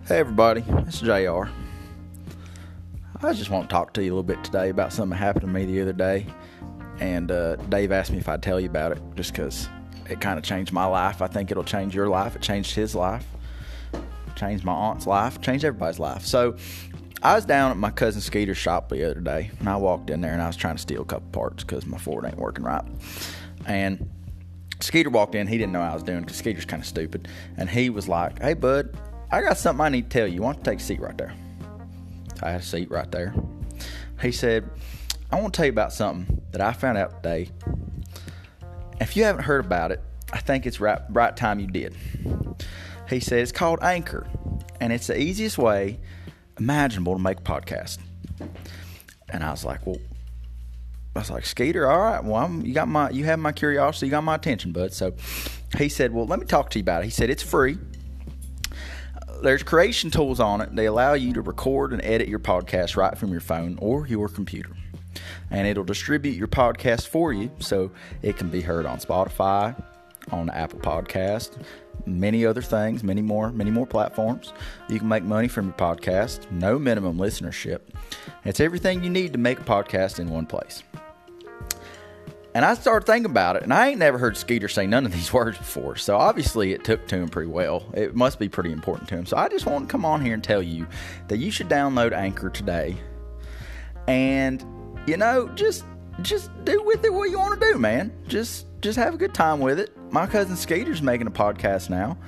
Hey everybody, it's JR. I just want to talk to you a little bit today about something that happened to me the other day. And Dave asked me if I'd tell you about it just because it kind of changed my life. I think it'll change your life. It changed his life. Changed my aunt's life. Changed everybody's life. So I was down at my cousin Skeeter's shop the other day. And I walked in there and I was trying to steal a couple parts because my Ford ain't working right. And Skeeter walked in. He didn't know what I was doing because Skeeter's kind of stupid. And he was like, "Hey, bud, I got something I need to tell you. Why don't you take a seat right there?" I had a seat right there. He said, "I want to tell you about something that I found out today. If you haven't heard about it, I think it's right time you did." He said, "It's called Anchor, and it's the easiest way imaginable to make a podcast." And I was like, "Skeeter, all right, well, you have my curiosity, you got my attention, bud." So he said, "Well, let me talk to you about it." He said, "It's free. There's creation tools on it. They allow you to record and edit your podcast right from your phone or your computer. And it'll distribute your podcast for you so it can be heard on Spotify, on Apple Podcast, many other things, many more platforms. You can make money from your podcast, no minimum listenership. It's everything you need to make a podcast in one place." And I started thinking about it, and I ain't never heard Skeeter say none of these words before, so obviously it took to him pretty well. It must be pretty important to him. So I just want to come on here and tell you that you should download Anchor today. And, just do with it what you want to do, man. Just have a good time with it. My cousin Skeeter's making a podcast now,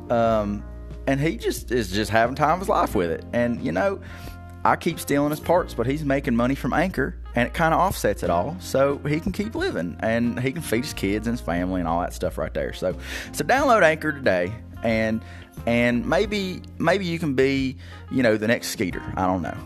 and he is just having time of his life with it. And, I keep stealing his parts, but he's making money from Anchor, and it kind of offsets it all, so he can keep living, and he can feed his kids and his family and all that stuff right there. So download Anchor today, and maybe you can be, the next Skeeter. I don't know.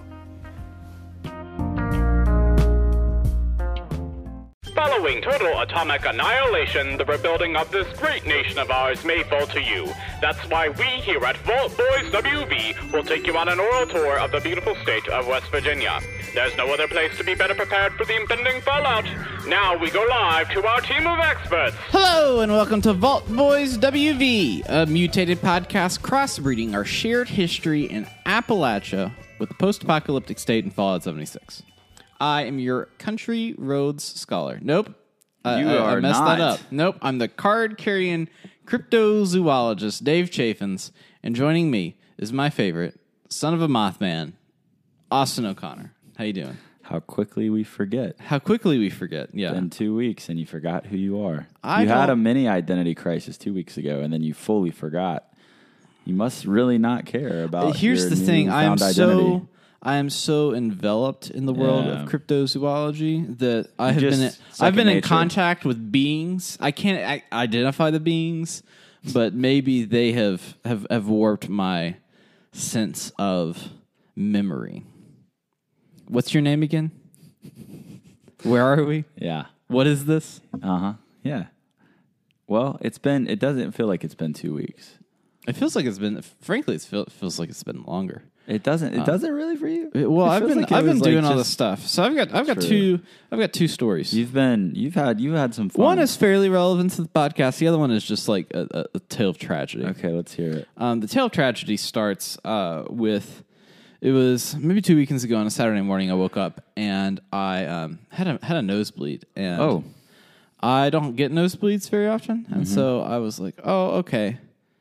Following total atomic annihilation, the rebuilding of this great nation of ours may fall to you. That's why we here at Vault Boys WV will take you on an oral tour of the beautiful state of West Virginia. There's no other place to be better prepared for the impending fallout. Now we go live to our team of experts. Hello and welcome to Vault Boys WV, a mutated podcast crossbreeding our shared history in Appalachia with the post-apocalyptic state in Fallout 76. I am your country roads scholar. Nope. You are I messed not. that up. Nope. I'm the card-carrying cryptozoologist, Dave Chaffins, and joining me is my favorite, son of a Mothman, Austin O'Connor. How you doing? How quickly we forget. How quickly we forget. Yeah. In 2 weeks, and you forgot who you are. You had a mini identity crisis 2 weeks ago, and then you fully forgot. You must really not care about Here's your the thing. newfound identity. I am so enveloped in the world of cryptozoology that Just I've been in nature. contact with beings. I can't identify the beings, but maybe they have warped my sense of memory. What's your name again? Where are we? Yeah. What is this? Uh-huh. Yeah. Well, it doesn't feel like it's been 2 weeks. It feels like it's been. Frankly, it feels like it's been longer. It doesn't. It doesn't really for you. Well, It I've feels been like it I've been was doing like all this just- stuff. So I've got True. two stories. You had some fun. One is fairly relevant to the podcast. The other one is just like a tale of tragedy. okay. Let's hear it. The tale of tragedy starts with, it was maybe 2 weekends ago on a Saturday morning. I woke up and I had a nosebleed, and I don't get nosebleeds very often, and so I was like, oh, okay.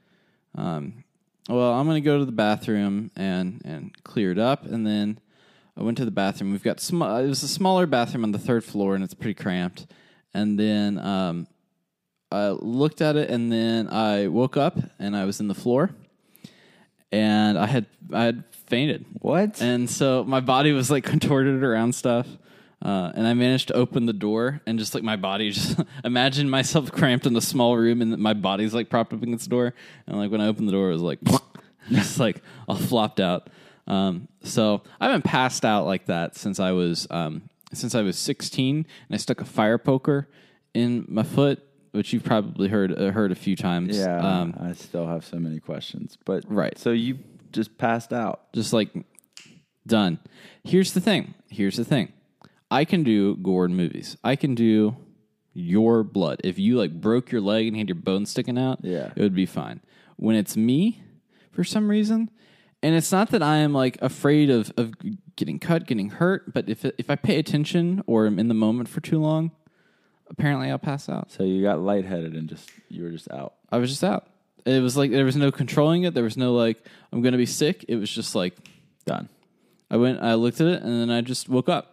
Well, I'm going to go to the bathroom and clear it up, and then I went to the bathroom. We've got it was a smaller bathroom on the third floor, and it's pretty cramped. And then I looked at it, and then I woke up, and I was in the floor, and I had fainted. What? And so my body was like contorted around stuff. And I managed to open the door, and just like my body, just imagine myself cramped in a small room, and my body's like propped up against the door. And like when I opened the door, it was like just like all flopped out. So I haven't passed out like that since I was 16, and I stuck a fire poker in my foot, which you've probably heard a few times. Yeah. I still have so many questions, but Right. So you just passed out. Just like done. Here's the thing. I can do gore in movies. I can do your blood. If you like broke your leg and had your bone sticking out, Yeah. it would be fine. When it's me, for some reason, And it's not that I am like afraid of getting cut, getting hurt, but if I pay attention or am in the moment for too long, apparently I'll pass out. So you got lightheaded and you were just out. I was just out. It was like there was no controlling it. There was no like I'm going to be sick. It was just like done. I looked at it, and then I just woke up.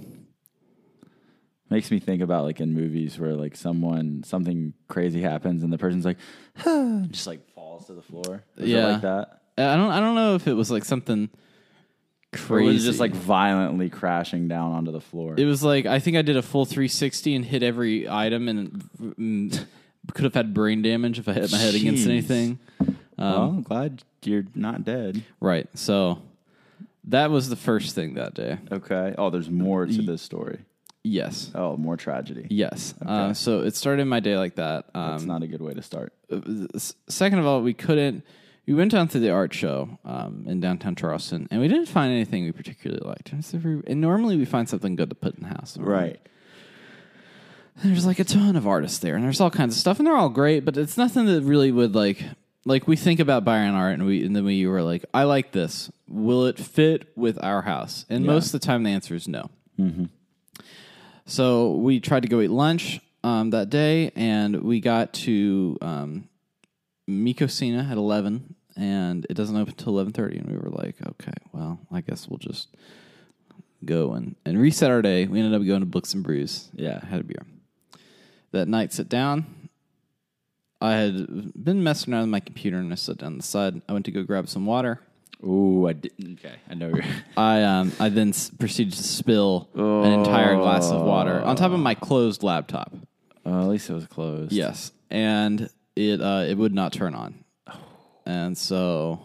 Makes me think about like in movies where like something crazy happens and the person's like just like falls to the floor. Is it like that? I don't know if it was like something crazy. Or was it just like violently crashing down onto the floor? It was like I think I did a full 360 and hit every item and could have had brain damage if I hit my head against anything. Well, I'm glad you're not dead. Right. So that was the first thing that day. Okay. Oh, there's more to this story. Yes. Oh, more tragedy. Yes. Okay. So it started my day like that. That's not a good way to start. Second of all, we went down to the art show in downtown Charleston, and we didn't find anything we particularly liked. And normally we find something good to put in the house. Right. There's like a ton of artists there, and there's all kinds of stuff, and they're all great, but it's nothing that really would like we think about buying art, and then we were like, I like this. Will it fit with our house? And most of the time the answer is no. Mm-hmm. So we tried to go eat lunch that day, and we got to Mikosina at 11, and it doesn't open until 11:30, and we were like, okay, well, I guess we'll just go and reset our day. We ended up going to Books and Brews. Yeah. Had a beer. That night, sit down. I had been messing around with my computer, and I sat down on the side. I went to go grab some water. Ooh, I didn't. Okay, I know you're. I then proceeded to spill an entire glass of water on top of my closed laptop. At least it was closed. Yes, and it would not turn on, and so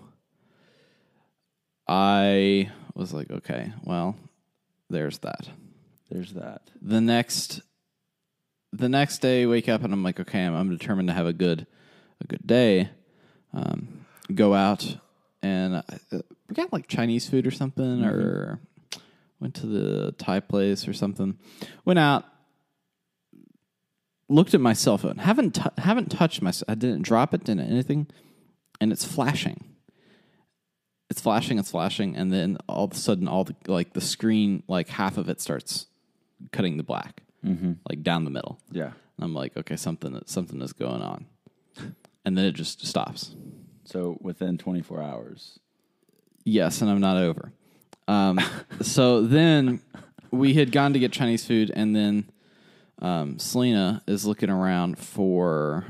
I was like, okay, well, there's that. There's that. The next day, wake up and I'm like, okay, I'm determined to have a good day. Go out. And we got like Chinese food or something, or went to the Thai place or something. Went out, looked at my cell phone. Haven't touched my. I didn't drop it, didn't anything, and it's flashing. It's flashing, and then all of a sudden, the screen, like half of it starts cutting the black, like down the middle. Yeah, and I'm like, okay, something is going on, and then it just stops. So within 24 hours. Yes, and I'm not over. So then we had gone to get Chinese food, and then Selena is looking around for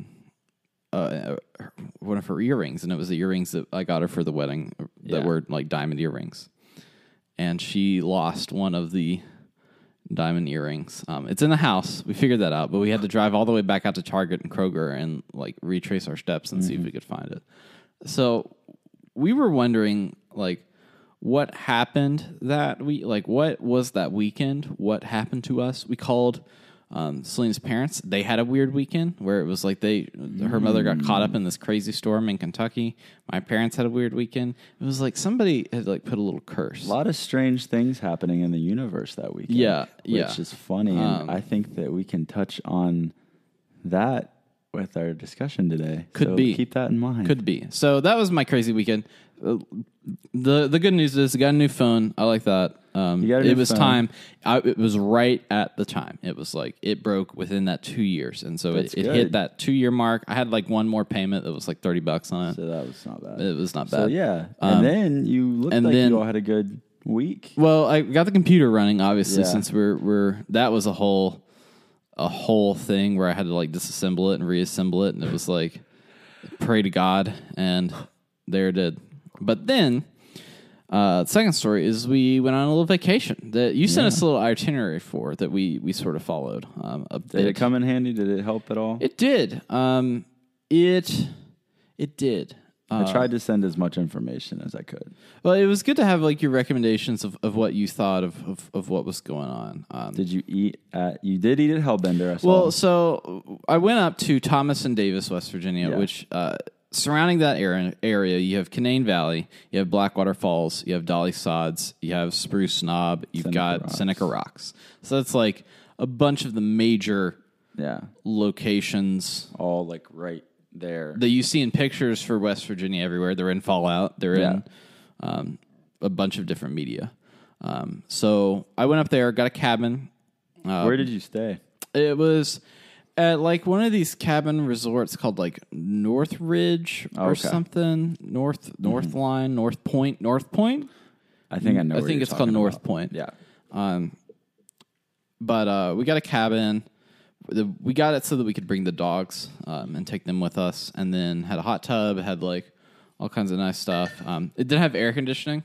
one of her earrings, and it was the earrings that I got her for the wedding that were like diamond earrings. And she lost one of the diamond earrings. It's in the house. We figured that out, but we had to drive all the way back out to Target and Kroger and like retrace our steps and see if we could find it. So we were wondering like what happened that week, like what was that weekend? What happened to us? We called Selena's parents. They had a weird weekend where it was like her mother got caught up in this crazy storm in Kentucky. My parents had a weird weekend. It was like somebody had like put a little curse. A lot of strange things happening in the universe that weekend. Which is funny. And I think that we can touch on that with our discussion today. Could be. Keep that in mind. Could be. So that was my crazy weekend. The good news is I got a new phone. I like that. It was phone. Time. It was right at the time. It was like it broke within that 2 years, and so it hit that 2-year mark. I had like one more payment that was like $30 on it. So that was not bad. It was not bad. So yeah, and then you looked like you all had a good week. Well, I got the computer running, obviously, since we're that was a whole thing where I had to like disassemble it and reassemble it, and it was like pray to God, and there it did. But then, the second story is we went on a little vacation that you sent us a little itinerary for that we sort of followed. Did it come in handy? Did it help at all? It did. It did. I tried to send as much information as I could. Well, it was good to have like your recommendations of what you thought of what was going on. Did you eat at? You did eat at Hellbender. I saw. Well, so I went up to Thomas and Davis, West Virginia, which. Surrounding that area, you have Canaan Valley, you have Blackwater Falls, you have Dolly Sods, you have Spruce Knob, you've got Seneca Rocks. So that's like a bunch of the major locations. All like right there that you see in pictures for West Virginia everywhere. They're in Fallout. They're in a bunch of different media. So I went up there, got a cabin. Where did you stay? It was at like one of these cabin resorts called like Northridge or something. North Line, North Point. I think I know. I think it's called North Point. Yeah. But we got a cabin. We got it so that we could bring the dogs and take them with us, and then had a hot tub. It had like all kinds of nice stuff. It didn't have air conditioning,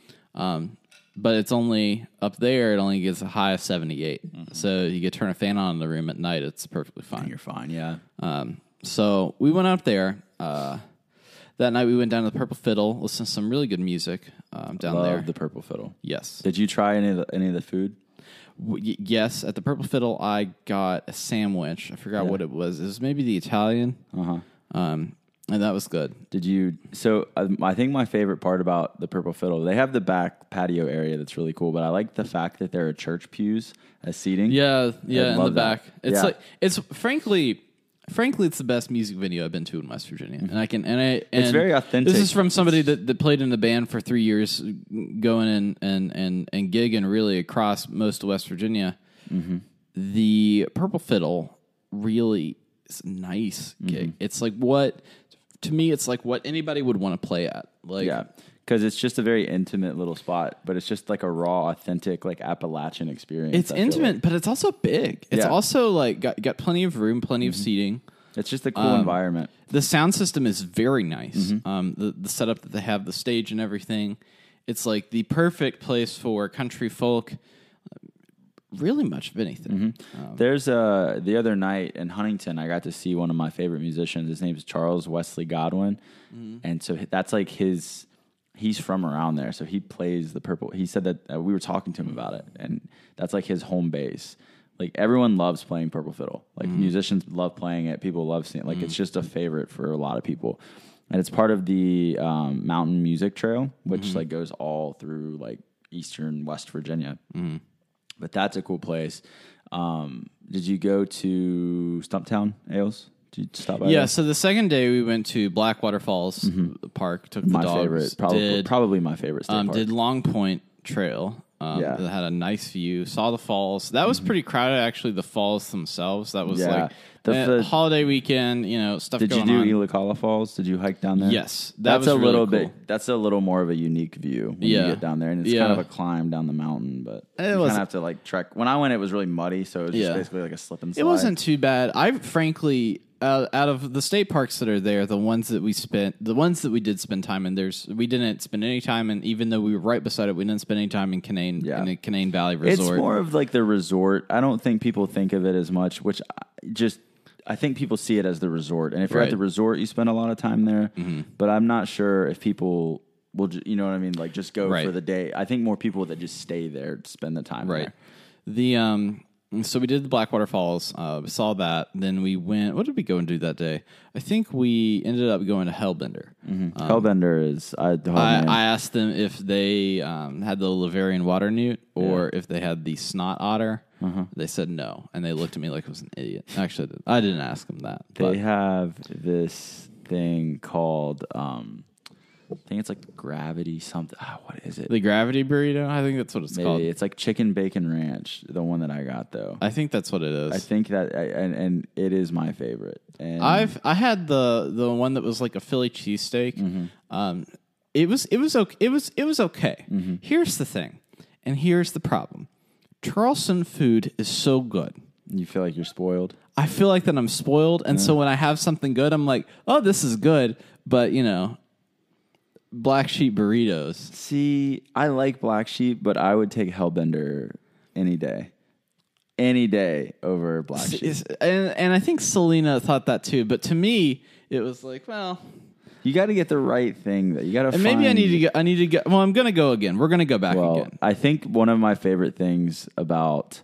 but it's only up there. It only gets a high of 78, so you could turn a fan on in the room at night. It's perfectly fine. You're fine, yeah. So we went out there. That night we went down to the Purple Fiddle, listened to some really good music down there. Love the Purple Fiddle. Yes. Did you try any of the food? Yes, at the Purple Fiddle, I got a sandwich. I forgot what it was. It was maybe the Italian. And that was good. Did you? So I think my favorite part about the Purple Fiddle, they have the back patio area that's really cool, but I like the fact that there are church pews as seating. Yeah, in the back. It's like it's frankly, it's the best music venue I've been to in West Virginia, and it's very authentic. This is from somebody that played in the band for 3 years, going and gigging really across most of West Virginia. The Purple Fiddle really is a nice gig. It's like to me, it's like what anybody would want to play at. Like, yeah, because it's just a very intimate little spot, but it's just like a raw, authentic, like Appalachian experience. It's intimate, but it's also big. It's also like got plenty of room, plenty of seating. It's just a cool environment. The sound system is very nice. The setup that they have, the stage and everything, it's like the perfect place for country folk. Really much of anything. There's the other night in Huntington, I got to see one of my favorite musicians. His name is Charles Wesley Godwin, and so that's like he's from around there, so he plays the Purple. He said that we were talking to him about it, and that's like his home base. Like everyone loves playing Purple Fiddle. Like musicians love playing it. People love seeing it. Like it's just a favorite for a lot of people, and it's part of the Mountain Music Trail, which like goes all through like eastern West Virginia. But that's a cool place. Did you go to Stumptown Ales? Did you stop by? Yeah. there? So the second day we went to Blackwater Falls Park. Took My the dogs. favorite, probably my favorite state park. Did Long Point Trail. That had a nice view. Saw the falls. That was pretty crowded. Actually, the falls themselves. That was like the holiday weekend. Stuff. Did going you on. do Eulacala Falls? Did you hike down there? Yes, that's a really little cool. bit. That's a little more of a unique view when you get down there, and it's kind of a climb down the mountain. But you kind of have to like trek. When I went, it was really muddy, so it was just basically like a slip and slide. It wasn't too bad. I frankly. Out of the state parks that are there, the ones that we did spend time in, we didn't spend any time, and even though we were right beside it, we didn't spend any time in Canaan, in the Canaan Valley Resort. It's more of like the resort. I don't think people think of it as much, I think people see it as the resort. And if you're at the resort, you spend a lot of time there, but I'm not sure if people will, you know what I mean? Like just go for the day. I think more people that just stay there to spend the time there. So we did the Blackwater Falls. We saw that. Then we went. What did we go and do that day? I think we ended up going to Hellbender. Hellbender is. I asked them if they had the Laverian water newt or if they had the snot otter. They said no, and they looked at me like I was an idiot. Actually, I didn't ask them that. They have this thing called. I think it's like gravity something. What is it? The gravity burrito? I think that's what it's called. It's like chicken bacon ranch, the one that I got though. I think that's what it is. I think that and it is my favorite. And I had the one that was like a Philly cheesesteak. It was okay. It was okay. Here's the thing, and here's the problem. Charleston food is so good. You feel like you're spoiled? I feel like that I'm spoiled, and so when I have something good, I'm like, oh, this is good, but Black Sheep burritos. See, I like Black Sheep, but I would take Hellbender any day over Black Sheep. And I think Selena thought that too, but to me, it was like, well, you got to get the right thing. That you got to. And maybe I need to go. Well, I'm gonna go again. We're gonna go back again. I think one of my favorite things about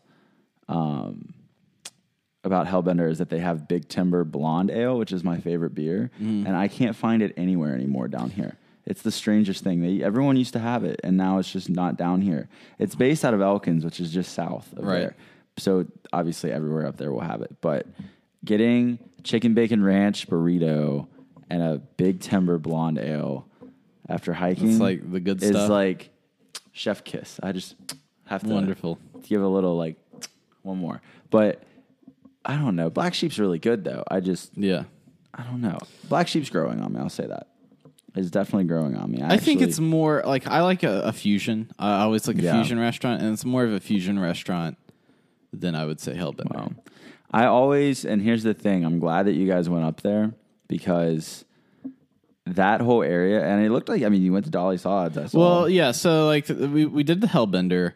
Hellbender is that they have Big Timber Blonde Ale, which is my favorite beer, and I can't find it anywhere anymore down here. It's the strangest thing. Everyone used to have it, and now it's just not down here. It's based out of Elkins, which is just south of there. So obviously everywhere up there will have it. But getting chicken bacon ranch burrito and a Big Timber blonde ale after hiking. It's like the good is stuff. like chef kiss. I just have to Wonderful. give a little like one more. But I don't know. Black Sheep's really good though. I don't know. Black Sheep's growing on me. I'll say that. It's definitely growing on me. I think it's more like I like a fusion. I always like a fusion restaurant, and it's more of a fusion restaurant than I would say Hellbender. Wow. I always, and here's the thing, I'm glad that you guys went up there because that whole area, and it looked like, I mean, you went to Dolly Sods. I saw. Well, yeah, so like we did the Hellbender.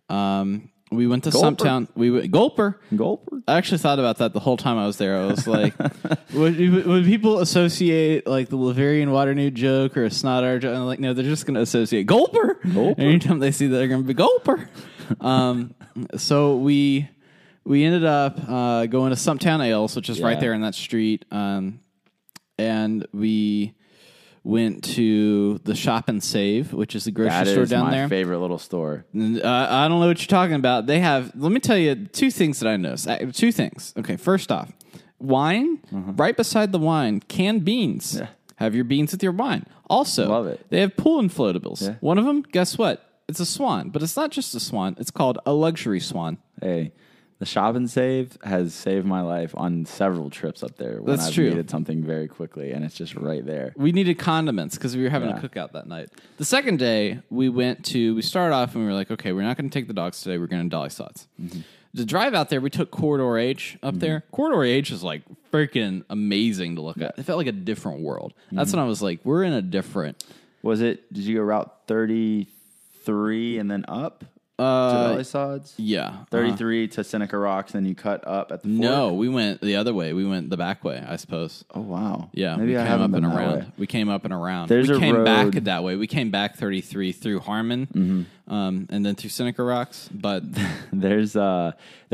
We went to Stumptown. Gulper. I actually thought about that the whole time I was there. I was like, would people associate like the Laverian Waternoot joke or a Snodder joke? And I'm like, no, they're just going to associate Gulper. Anytime they see that, they're going to be Gulper. So we ended up going to Stumptown Ales, which is right there in that street, and we went to the Shop and Save, which is the grocery store down there. That is my favorite little store. I don't know what you're talking about. They have, let me tell you, two things that I noticed. Two things. Okay, first off, wine, right beside the wine, canned beans. Yeah. Have your beans with your wine. Also, love it. They have pool inflatables. Yeah. One of them, guess what? It's a swan, but it's not just a swan. It's called a luxury swan. Hey, the Shop and Save has saved my life on several trips up there when I've needed something very quickly, and it's just right there. We needed condiments because we were having a cookout that night. The second day, we started off and we were like, okay, we're not going to take the dogs today. We're going to Dolly Sods. Mm-hmm. To drive out there, we took Corridor H up there. Corridor H is like freaking amazing to look at. It felt like a different world. That's when I was like, we're in a different... Did you go Route 33 and then up? To Dolly Sods? Yeah. 33 to Seneca Rocks, then you cut up at the fork? No, we went the other way. We went the back way, I suppose. Oh, wow. Yeah. Maybe I haven't been that way. We came up and around. We came back that way. We came back 33 through Harmon and then through Seneca Rocks. But there's a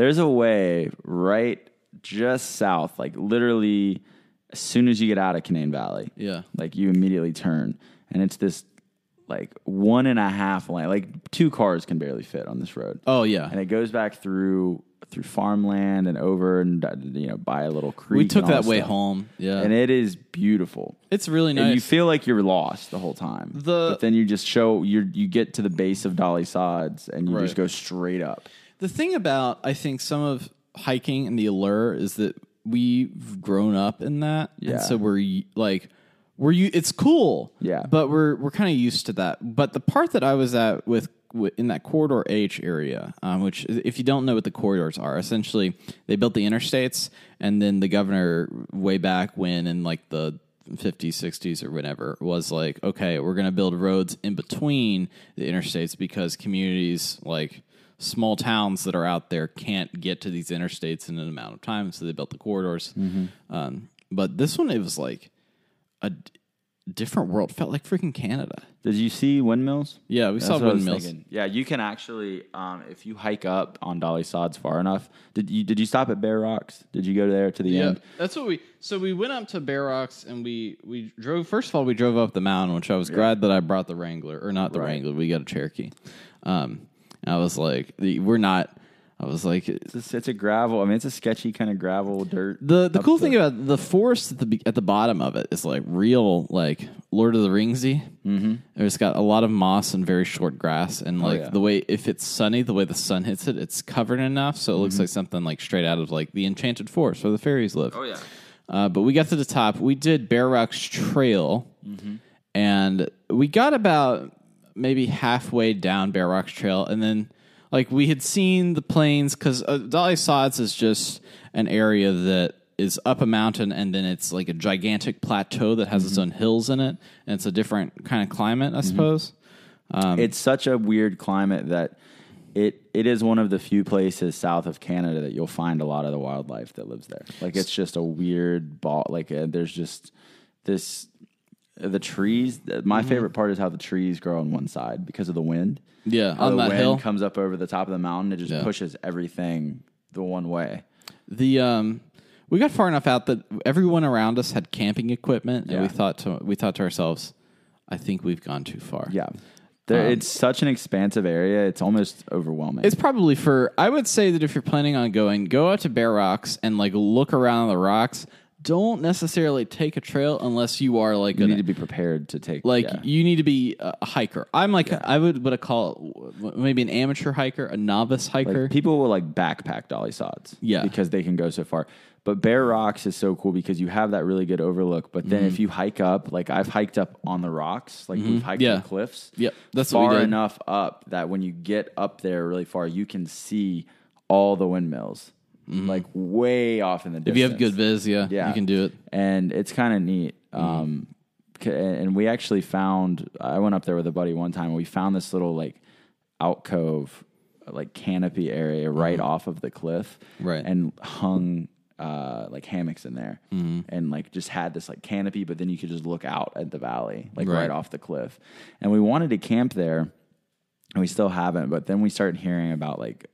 way right just south, like literally as soon as you get out of Canaan Valley. Yeah. Like you immediately turn, and it's this like 1.5 lane, like 2 cars can barely fit on this road. Oh yeah, and it goes back through farmland and over and by a little creek. We took that way home. Yeah, and it is beautiful. It's really nice. And you feel like you're lost the whole time. But then you just you get to the base of Dolly Sods and you just go straight up. The thing about I think some of hiking and the allure is that we've grown up in that, and so we're like. It's cool, but we're kind of used to that. But the part that I was at with in that Corridor H area, which if you don't know what the corridors are, essentially they built the interstates, and then the governor way back when in like the 50s, 60s or whatever was like, okay, we're going to build roads in between the interstates because communities like small towns that are out there can't get to these interstates in an amount of time, so they built the corridors. But this one, it was like a different world. Felt like freaking Canada. Did you see windmills? Yeah, we saw windmills. Yeah, you can actually, if you hike up on Dolly Sods far enough. Did you stop at Bear Rocks? Did you go there to the end? That's what we went up to Bear Rocks and we drove. First of all, we drove up the mountain, which I was glad that I brought the Wrangler, or not the Wrangler. We got a Cherokee. I was like, we're not. I was like, it's a gravel. I mean, it's a sketchy kind of gravel dirt. The cool thing about the forest at the bottom of it is like real, like Lord of the Ringsy. Mm-hmm. It's got a lot of moss and very short grass, and like the way if it's sunny, the way the sun hits it, it's covered enough so it looks like something like straight out of like the Enchanted Forest where the fairies live. Oh yeah. But we got to the top. We did Bear Rocks Trail, and we got about maybe halfway down Bear Rocks Trail, and then. Like, we had seen the plains, because Dolly Sods is just an area that is up a mountain, and then it's like a gigantic plateau that has its own hills in it, and it's a different kind of climate, I suppose. It's such a weird climate that it is one of the few places south of Canada that you'll find a lot of the wildlife that lives there. Like, it's just a weird ball. Like, there's just this... The trees... My favorite part is how the trees grow on one side because of the wind. Yeah, how on the that wind hill comes up over the top of the mountain. It just pushes everything the one way. We got far enough out that everyone around us had camping equipment, and we thought to ourselves, I think we've gone too far. Yeah, it's such an expansive area. It's almost overwhelming. It's probably I would say that if you're planning on go out to Bear Rocks and like look around the rocks. don't necessarily take a trail unless you are like You need to be prepared to take. you need to be a hiker. I'm like I would what I call maybe an amateur hiker, a novice hiker. Like, people will like backpack Dolly Sods, because they can go so far. But Bear Rocks is so cool because you have that really good overlook. But then if you hike up, like I've hiked up on the rocks, like we've hiked the cliffs, that's what we far did. enough up that when you get up there really far, you can see all the windmills, like way off in the distance. If you have good viz, you can do it. And it's kind of neat. And we actually found, I went up there with a buddy one time, and we found this little like alcove, like canopy area right off of the cliff, and hung like hammocks in there, and like just had this like canopy, but then you could just look out at the valley, like right off the cliff. And we wanted to camp there, and we still haven't. But then we started hearing about like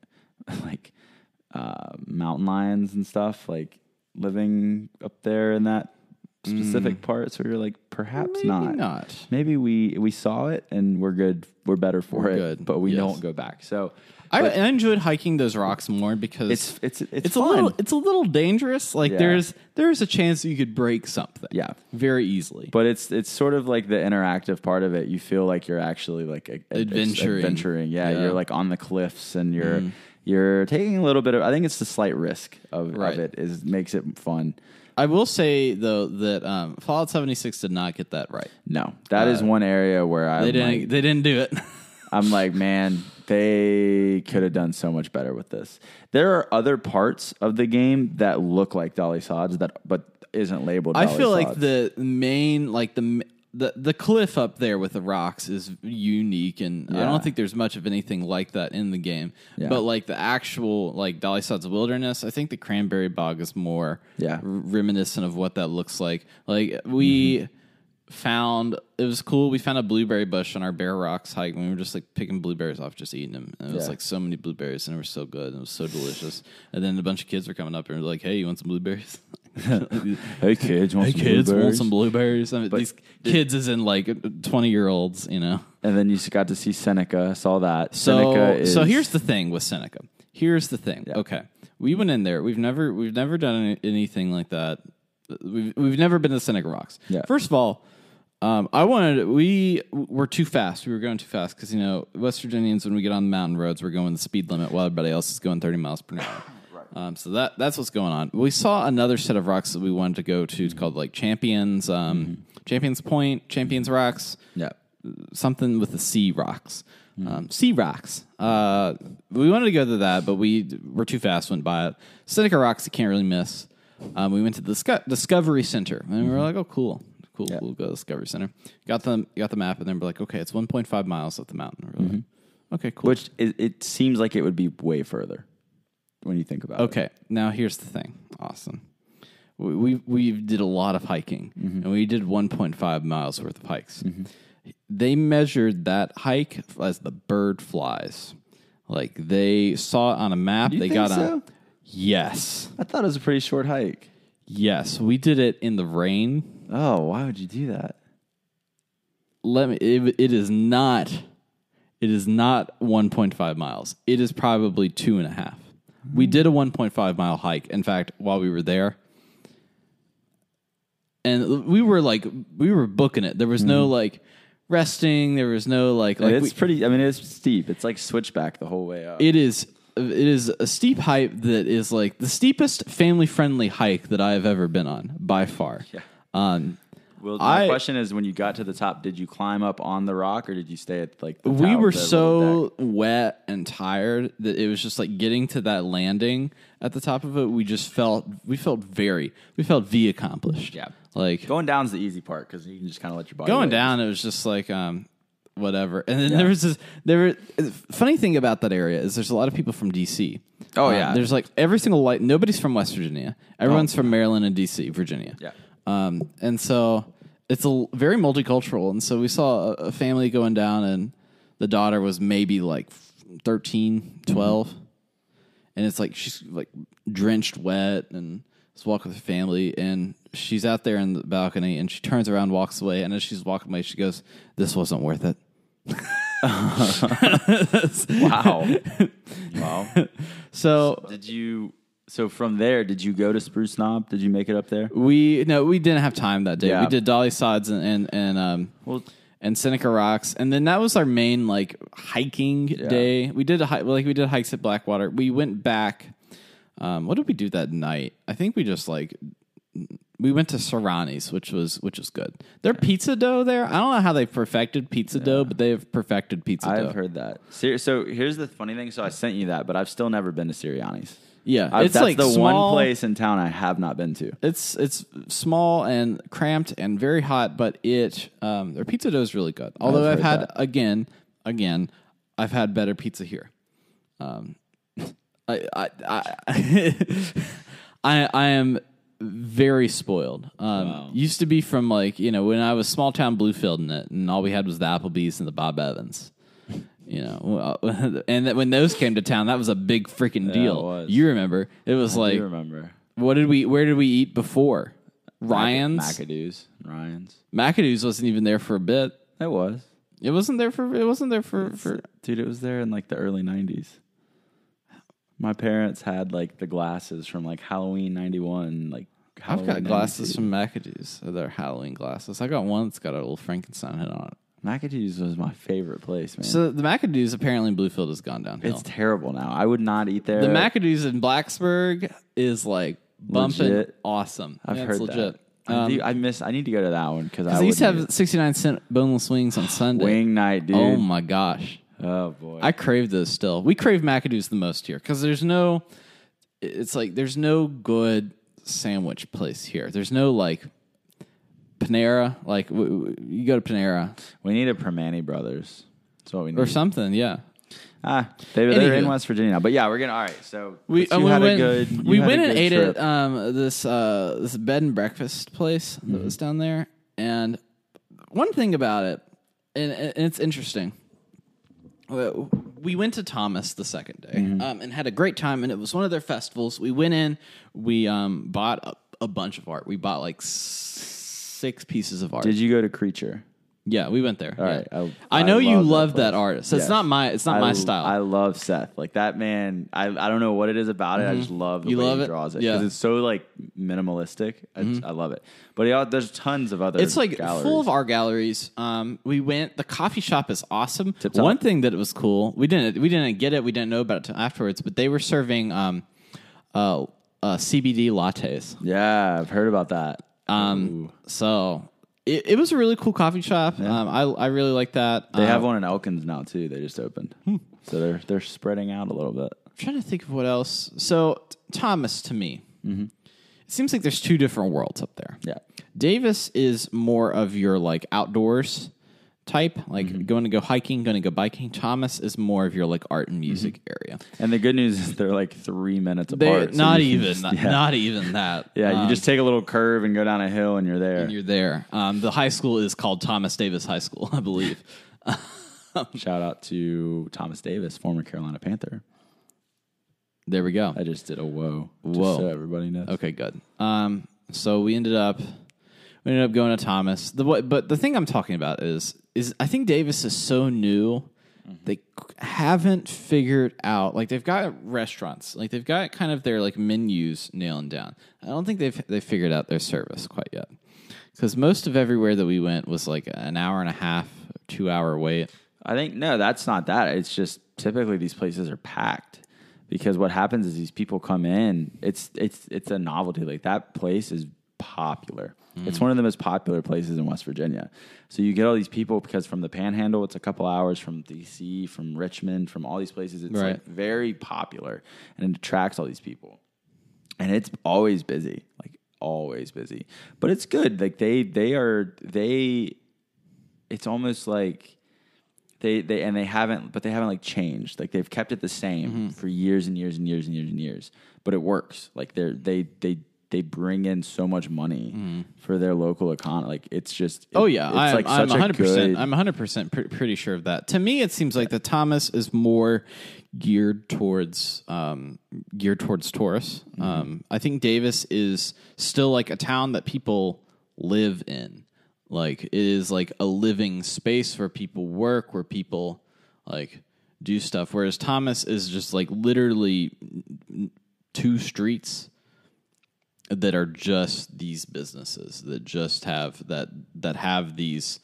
mountain lions and stuff like living up there in that specific part. So we were like, perhaps not. Maybe we saw it and we're good. We're better for it, but we don't go back. So I enjoyed hiking those rocks more because it's fun. It's a little dangerous. Like there's a chance that you could break something. Very easily. But it's sort of like the interactive part of it. You feel like you're actually like adventuring. Yeah, you're like on the cliffs and you're taking a little bit of. I think it's the slight risk of it makes it fun. I will say though that Fallout 76 did not get that right. No, that is one area where they didn't do it. I'm like, man, they could have done so much better with this. There are other parts of the game that look like Dolly Sods but isn't labeled Dolly Sods. I feel like the main, like the cliff up there with the rocks is unique, and I don't think there's much of anything like that in the game. But like the actual like Dolly Sods Wilderness, I think the Cranberry Bog is more reminiscent of what that looks like. Like we found, it was cool. We found a blueberry bush on our Bear Rocks hike, and we were just like picking blueberries off, just eating them. And it was like so many blueberries, and they were so good, and it was so delicious. And then a bunch of kids were coming up and were like, "Hey, you want some blueberries?" Hey kids, want some blueberries? I mean, these kids is in like 20-year-olds, you know. And then you got to see Seneca. Saw that. So here's the thing with Seneca. Here's the thing. Okay, we went in there. We've never done anything like that. We've never been to Seneca Rocks. First of all, we were too fast. We were going too fast because, you know, West Virginians, when we get on the mountain roads, we're going the speed limit while everybody else is going 30 miles per hour. So that's what's going on. We saw another set of rocks that we wanted to go to. It's called like Champions, Champions Point, Champions Rocks. Something with the C rocks. Sea rocks. We wanted to go to that, but we were too fast, went by it. Seneca Rocks, you can't really miss. We went to the Discovery Center, and we were like, oh, cool. We'll go to Discovery Center. Got the map, and then we're like, okay, it's 1.5 miles up the mountain. We're like, okay, cool. Which it seems like it would be way further when you think about it. Okay, now here's the thing, Austin. We did a lot of hiking, and we did 1.5 miles worth of hikes. They measured that hike as the bird flies. Like they saw it on a map. You think so? Yes. I thought it was a pretty short hike. Yes, we did it in the rain. Oh, why would you do that? It is not 1.5 miles. It is probably 2.5. We did a 1.5 mile hike. In fact, while we were there, and we were booking it. There was no like resting. There was no like it's pretty. I mean, it's steep. It's like switchback the whole way up. It is a steep hike that is like the steepest family-friendly hike that I have ever been on by far. Well, my question is, when you got to the top, did you climb up on the rock or did you stay at like the We were so wet and tired that it was just like getting to that landing at the top of it. We felt V accomplished. Yeah. Like going down's the easy part because you can just kind of let your body. Going down, it was just like whatever. And then funny thing about that area is there's a lot of people from DC. Oh yeah. There's like every single nobody's from West Virginia. Everyone's from Maryland and DC, Virginia. Yeah. And so it's very multicultural. And so we saw a family going down, and the daughter was maybe like 13, 12. And it's like she's like drenched wet and is walking with her family. And she's out there in the balcony, and she turns around, walks away. And as she's walking away, she goes, "This wasn't worth it." Wow. So did you So from there, did you go to Spruce Knob? Did you make it up there? We didn't have time that day. Yeah. We did Dolly Sods and Seneca Rocks, and then that was our main like hiking day. We did hikes at Blackwater. We went back. What did we do that night? I think we just we went to Serrani's, which was good. Their pizza dough there, I don't know how they perfected pizza dough, but they have perfected pizza dough. I've heard that. So here's the funny thing. So I sent you that, but I've still never been to Sirianni's. Yeah, That's like the small, one place in town I have not been to. It's small and cramped and very hot, but their pizza dough is really good. Although I've had again, I've had better pizza here. I am very spoiled. Wow. Used to be from when I was small town Bluefield in it, and all we had was the Applebee's and the Bob Evans. And when those came to town, that was a big freaking deal. It was. You remember? It was I do remember. where did we eat before? Ryan's? McAdoo's. McAdoo's wasn't even there for a bit. It was. It wasn't there for Dude, it was there in like the early 90s. My parents had like the glasses from like Halloween 91, like Halloween I've got glasses 92. from McAdoo's. They're Halloween glasses. I got one that's got a little Frankenstein head on it. McAdoo's was my favorite place, man. So the McAdoo's apparently in Bluefield has gone downhill. It's terrible now. I would not eat there. The McAdoo's in Blacksburg is like bumping Legit. awesome. I've Yeah, heard it's legit. that. I need to go to that one because They used to have 69-cent boneless wings on Sunday. wing night, dude. Oh my gosh. Oh boy. I crave those still. We crave McAdoo's the most here because there's no good sandwich place here. There's no like Panera. Like you go to Panera We need a Permane Brothers. That's what we need. or something. Yeah. They're Anywho. in West Virginia now. But yeah, we're gonna. All right. So We you had a good. we you had went a and good ate trip. at this bed and breakfast place that was down there. And one thing about it, and it's interesting. We went to Thomas the second day and had a great time, and it was one of their festivals. We went in, we bought a bunch of art. We bought like 6 pieces of art. Did you go to Creature? Yeah, we went there. All yeah. right. I know you love place. that artist. So Yes. it's not my style. I love Seth. Like that man. I don't know what it is about it. I just love the You way love he it? draws it Yeah. because it's so like minimalistic. I love it. But there's tons of other. It's like galleries. full of art galleries. We went. The coffee shop is awesome. Tip top. One thing that was cool. We didn't get it. We didn't know about it till afterwards. But they were serving CBD lattes. Yeah, I've heard about that. Ooh. So it was a really cool coffee shop. I really like that. They have one in Elkins now too. They just opened, so they're spreading out a little bit. I'm trying to think of what else. So Thomas, to me, it seems like there's 2 different worlds up there. Yeah. Davis is more of your like outdoors type, like going to go hiking, going to go biking. Thomas is more of your like art and music area. And the good news is they're like 3 minutes They're apart. so not you can even, just- not even that. Yeah, you just take a little curve and go down a hill, and you're there. And you're there. The high school is called Thomas Davis High School, I believe. Shout out to Thomas Davis, former Carolina Panther. There we go. I just did a whoa. Whoa. Just so everybody knows. Okay, good. So we ended up going to Thomas. But the thing I'm talking about is I think Davis is so new. They haven't figured out, like they've got restaurants, like they've got kind of their like menus nailing down. I don't think they've figured out their service quite yet. Because most of everywhere that we went was like an hour and a half, 2 hour wait. I think, no, that's not that. It's just typically these places are packed because what happens is these people come in. It's a novelty. Like that place is popular. It's one of the most popular places in West Virginia. So you get all these people because from the Panhandle, it's a couple hours, from D.C., from Richmond, from all these places. It's Right. like very popular and it attracts all these people. And it's always busy, like always busy. But it's good. Like it's almost like they haven't like changed. Like they've kept it the same for years and years and years and years and years. But it works. Like they bring in so much money for their local economy. Like it's just Oh yeah, it's I'm such a 100%. good- I'm 100% pretty sure of that. To me, it seems like the Thomas is more geared towards tourists. I think Davis is still like a town that people live in. Like it is like a living space where people work, where people like do stuff. Whereas Thomas is just like literally 2 streets that are just these businesses that just have that have these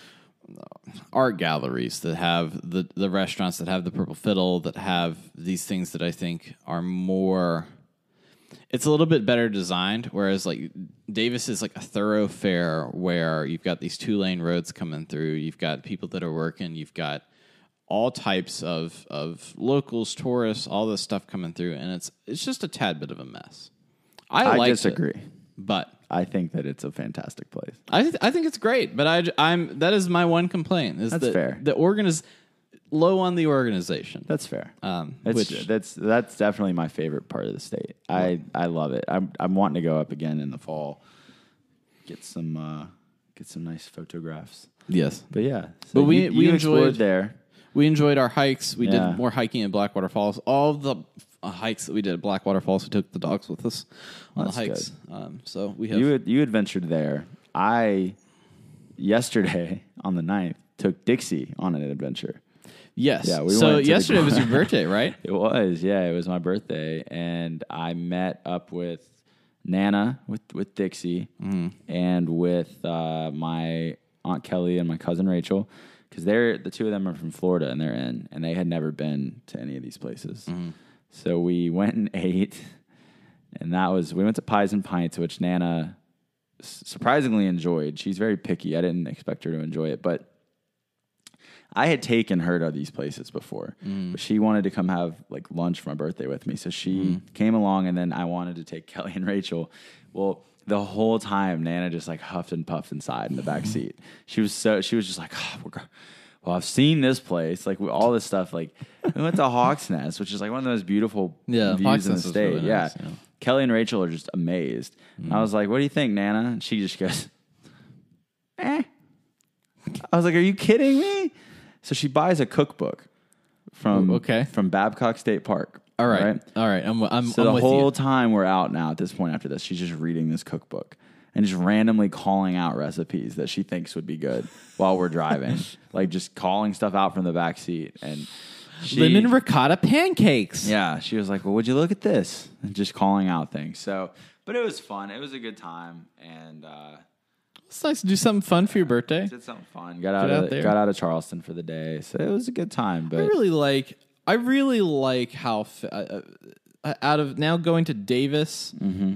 art galleries, that have the restaurants, that have the Purple Fiddle, that have these things that I think are more. It's a little bit better designed, whereas like Davis is like a thoroughfare where you've got these 2-lane roads coming through. You've got people that are working. You've got all types of locals, tourists, all this stuff coming through, and it's just a tad bit of a mess. I disagree, but I think that it's a fantastic place. I think it's great, but I'm that is my one complaint. Is That's that fair. The low on the organization. That's fair. Which That's definitely my favorite part of the state. I love it. I'm wanting to go up again in the fall. Get some nice photographs. yes, But yeah, But we you enjoyed- explored there. we enjoyed our hikes. We Yeah. did more hiking at Blackwater Falls. All of the hikes that we did at Blackwater Falls, we took the dogs with us on That's the hikes. So we have You adventured there. I yesterday on the 9th took Dixie on an adventure. yes. Yeah, we so went to the- yesterday was your birthday, right? It was, yeah, it was my birthday, and I met up with Nana, with Dixie, and with my Aunt Kelly and my cousin Rachel, because the 2 of them are from Florida, and and they had never been to any of these places. So we went and ate, and we went to Pies and Pints, which Nana surprisingly enjoyed. She's very picky. I didn't expect her to enjoy it, but I had taken her to these places before, but she wanted to come have like lunch for my birthday with me. So she came along, and then I wanted to take Kelly and Rachel. Well, the whole time Nana just like huffed and puffed inside in the back seat. She was just like, well, I've seen this place, like all this stuff. Like we went to Hawks Nest, which is like one of those beautiful Yeah, views Hawks in the Nest is state. really Yeah. nice, yeah. Kelly and Rachel are just amazed. And I was like, what do you think, Nana? And she just goes, eh. I was like, are you kidding me? So she buys a cookbook from Babcock State Park. All right. I'm So I'm the with whole you. time we're out now at this point after this, she's just reading this cookbook and just randomly calling out recipes that she thinks would be good while we're driving. Like just calling stuff out from the back seat. And Lemon ricotta pancakes. yeah, she was like, well, would you look at this? And just calling out things. So, but it was fun. It was a good time. And, It's nice to do something fun for your birthday. did something fun. out there. Got out of Charleston for the day. So it was a good time. But I really like how out of now going to Davis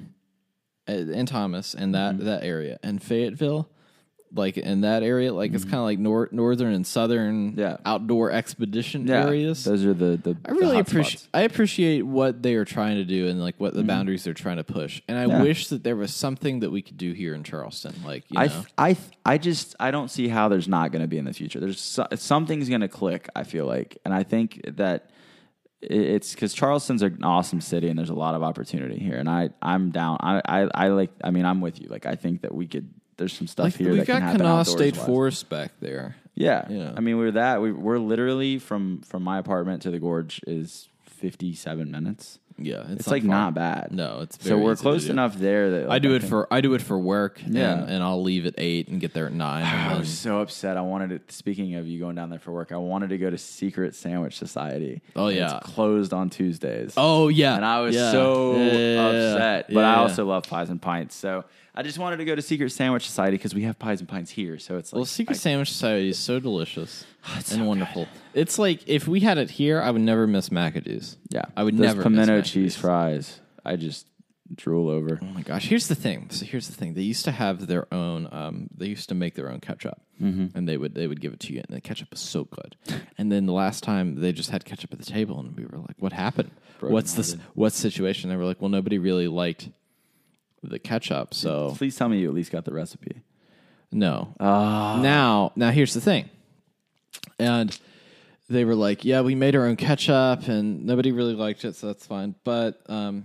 and Thomas and that area and Fayetteville, like in that area, like it's kind of like northern and southern outdoor expedition areas. Those are the I really hot spots. appreciate what they are trying to do and like what the boundaries they're trying to push. And I wish that there was something that we could do here in Charleston. Like, you know. I don't see how there's not going to be in the future. There's something's going to click, I feel like. And I think that it's because Charleston's an awesome city and there's a lot of opportunity here. And I'm down. I'm with you. Like, I think that there's some stuff Like, here we've that can got happen Kanawha outdoors State wise. Forest back there. Yeah. You know. I mean, we're literally from my apartment to the gorge is 57 minutes. Yeah, It's like not bad. No, it's so very we're easy to close do. enough there that I like, do it think- for work. Yeah. and I'll leave at 8 and get there at 9. I And was so upset. I wanted to. Speaking of you going down there for work, I wanted to go to Secret Sandwich Society. Oh, and yeah. it's closed on Tuesdays. oh yeah, and I was yeah. so Yeah. upset. But I Yeah. also love Pies and Pints, so I just wanted to go to Secret Sandwich Society because we have Pies and Pints here. So it's like, Well, Secret Sandwich Society is so delicious and so wonderful. It's like if we had it here, I would never miss McAdoo's. yeah, I would those never pimento miss cheese McAdoo's. fries. I just drool over. Oh my gosh! Here's the thing. They used to have their own. They used to make their own ketchup, and they would give it to you, and the ketchup was so good. And then the last time they just had ketchup at the table, and we were like, "What happened? What's the situation?" They were like, "Well, nobody really liked the ketchup, so Please tell me you at least got the recipe. no." Now here's the thing, and they were like, "Yeah, we made our own ketchup, and nobody really liked it, so that's fine, but."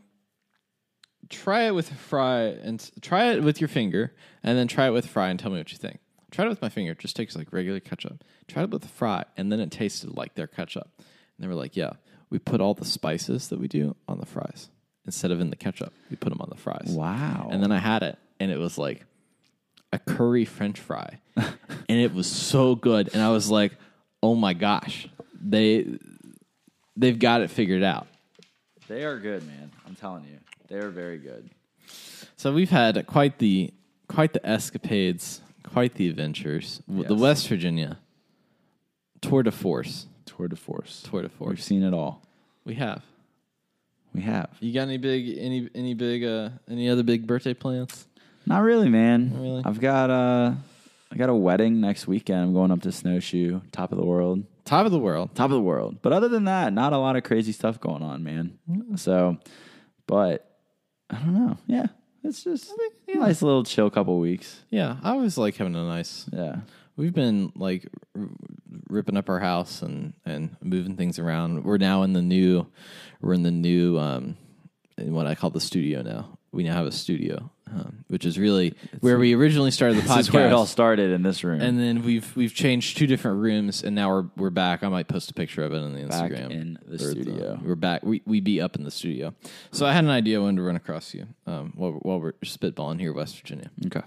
Try it with a fry and try it with your finger, and then try it with fry and tell me what you think. Tried it with my finger; it just tastes like regular ketchup. Tried it with the fry, and then it tasted like their ketchup. And they were like, "Yeah, we put all the spices that we do on the fries instead of in the ketchup. We put them on the fries." Wow. And then I had it, and it was like a curry French fry, and it was so good. And I was like, "Oh my gosh, they've got it figured out." They are good, man. I'm telling you, they are very good. So we've had quite the escapades, quite the adventures. Yes. The West Virginia tour de force. Tour de force. We've seen it all. We have. You got any other big birthday plans? Not really, man. Not really? I've got I got a wedding next weekend. I'm going up to Snowshoe, top of the world. Top of the world. But other than that, not a lot of crazy stuff going on, man. So, but I don't know. Yeah, it's just a nice little chill couple weeks. Yeah, I always like having a nice. Yeah. We've been like ripping up our house and moving things around. We're in the new in what I call the studio now. We now have a studio, which is really where we originally started the podcast. This is where it all started, in this room. And then we've changed 2 different rooms, and now we're back. I might post a picture of it on the Instagram. Back in the studio. We're back. We be up in the studio. So I had an idea when to run across you while we're spitballing here, West Virginia. Okay.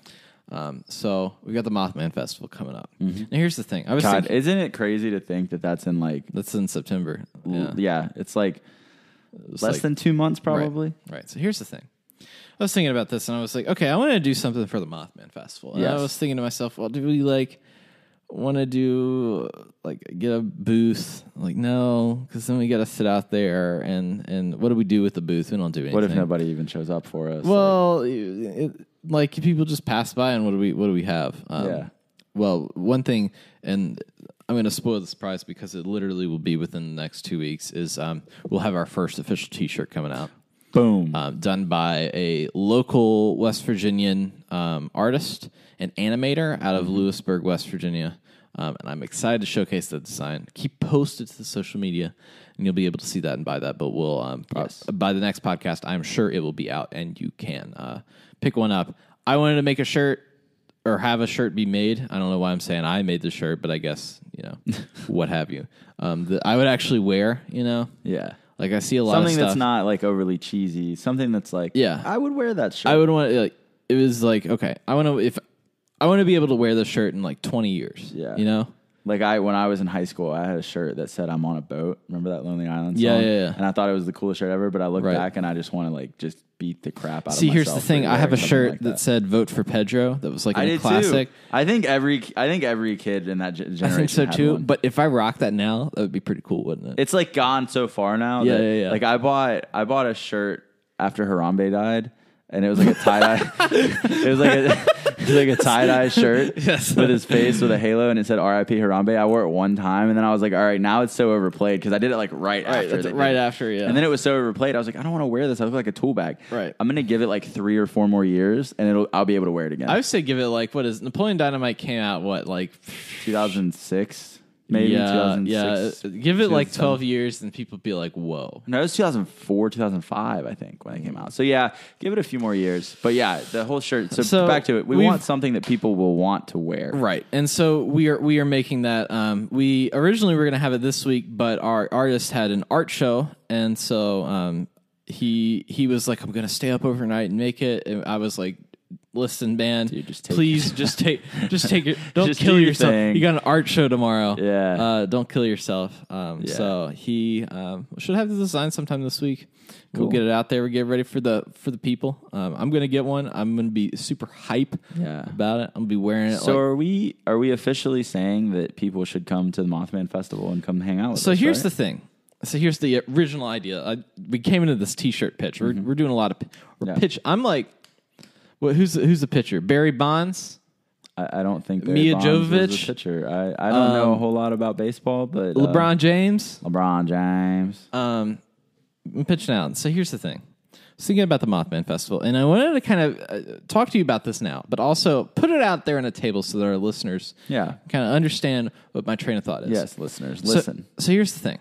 So we got the Mothman Festival coming up. Mm-hmm. Now here's the thing. I was God, thinking, isn't it crazy to think that that's in like... That's in September. Yeah, it's like less than 2 months probably. Right. So here's the thing. I was thinking about this, and I was like, okay, I want to do something for the Mothman Festival. And I was thinking to myself, well, do we want to do get a booth? Like, no, because then we got to sit out there, and what do we do with the booth? We don't do anything. What if nobody even shows up for us? Well, people just pass by, and what do we have? Well, one thing, and I'm going to spoil the surprise because it literally will be within the next 2 weeks, is we'll have our first official T-shirt coming out. Boom. Done by a local West Virginian artist and animator out of Lewisburg, West Virginia. And I'm excited to showcase that design. Keep posted to the social media, and you'll be able to see that and buy that. But we'll by the next podcast, I'm sure it will be out, and you can pick one up. I wanted to make a shirt or have a shirt be made. I don't know why I'm saying I made the shirt, but I guess, what have you. That I would actually wear, Yeah. Like, I see a lot something of stuff. That's not like overly cheesy. Something that's like, I would wear that shirt. I would want it was like, okay, I want to be able to wear this shirt in 20 years. Yeah. Like when I was in high school, I had a shirt that said "I'm on a boat." Remember that Lonely Island song? Yeah. And I thought it was the coolest shirt ever. But I look back and I just want to just beat the crap out of myself. See, here's the thing: I have a shirt that said "Vote for Pedro." That was I a did classic. Too. I think every kid in that generation. I think so had too. one. But if I rock that now, that would be pretty cool, wouldn't it? It's gone so far now. Yeah. Like I bought a shirt after Harambe died, and it was like a tie dye. It was like a tie dye shirt with his face with a halo, and it said "R.I.P. Harambe." I wore it one time, and then I was like, "All right, now it's so overplayed," because I did it right after. Right after, yeah. And then it was so overplayed. I was like, I don't want to wear this. I look like a tool bag. Right. I'm gonna give it 3 or 4 more years, and I'll be able to wear it again. I would say give it what is Napoleon Dynamite came out 2006. Maybe 2006. Yeah. Give it 12 years, and people be like, "Whoa!" No, it was 2004, 2005, I think, when it came out. So yeah, give it a few more years. But yeah, the whole shirt. So back to it. We want something that people will want to wear, right? And so we are making that. We originally were going to have it this week, but our artist had an art show, and so he was like, "I'm going to stay up overnight and make it." And I was like, listen, man, dude, just take it. Don't just kill do yourself. thing. You got an art show tomorrow. Yeah. Don't kill yourself. So he should have the design sometime this week. We'll get it out there. We get ready for the people. I'm gonna get one. I'm gonna be super hype about it. I'm gonna be wearing it. So are we officially saying that people should come to the Mothman Festival and come hang out with us? So here's the thing. So here's the original idea. We came into this T-shirt pitch. We're doing a lot of pitch. I'm like, well, who's the pitcher? Barry Bonds? I don't think Barry Mia Bonds Jovovich? was the pitcher. I don't know a whole lot about baseball, but LeBron James? LeBron James. I'm pitching out. So here's the thing. I was thinking about the Mothman Festival, and I wanted to kind of talk to you about this now, but also put it out there on a table so that our listeners kind of understand what my train of thought is. Yes, listeners, listen. So here's the thing.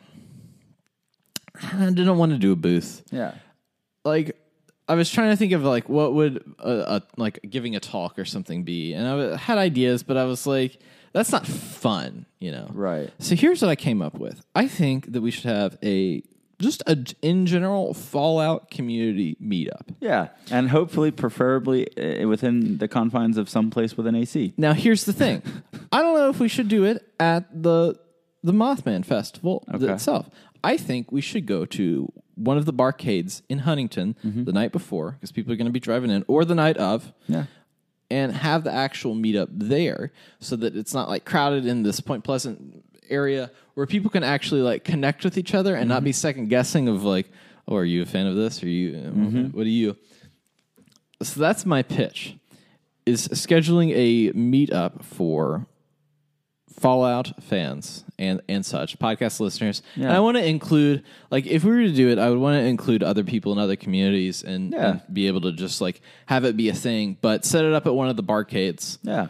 I didn't want to do a booth. Yeah. I was trying to think of what would giving a talk or something be, and I had ideas, but I was like, that's not fun, Right. So here's what I came up with. I think that we should have in general Fallout community meetup. Yeah, and hopefully, preferably within the confines of some place with an AC. Now, here's the thing. I don't know if we should do it at the Mothman Festival itself. I think we should go to one of the barcades in Huntington the night before, because people are going to be driving in, or the night of. Yeah. And have the actual meetup there so that it's not like crowded in this Point Pleasant area where people can actually like connect with each other and not be second guessing of like, oh, are you a fan of this? Are you, what are you? So that's my pitch, is scheduling a meetup for Fallout fans and such, podcast listeners. Yeah. And I want to include, like, if we were to do it, I would want to include other people in other communities and be able to just like have it be a thing, but set it up at one of the barcades. Yeah.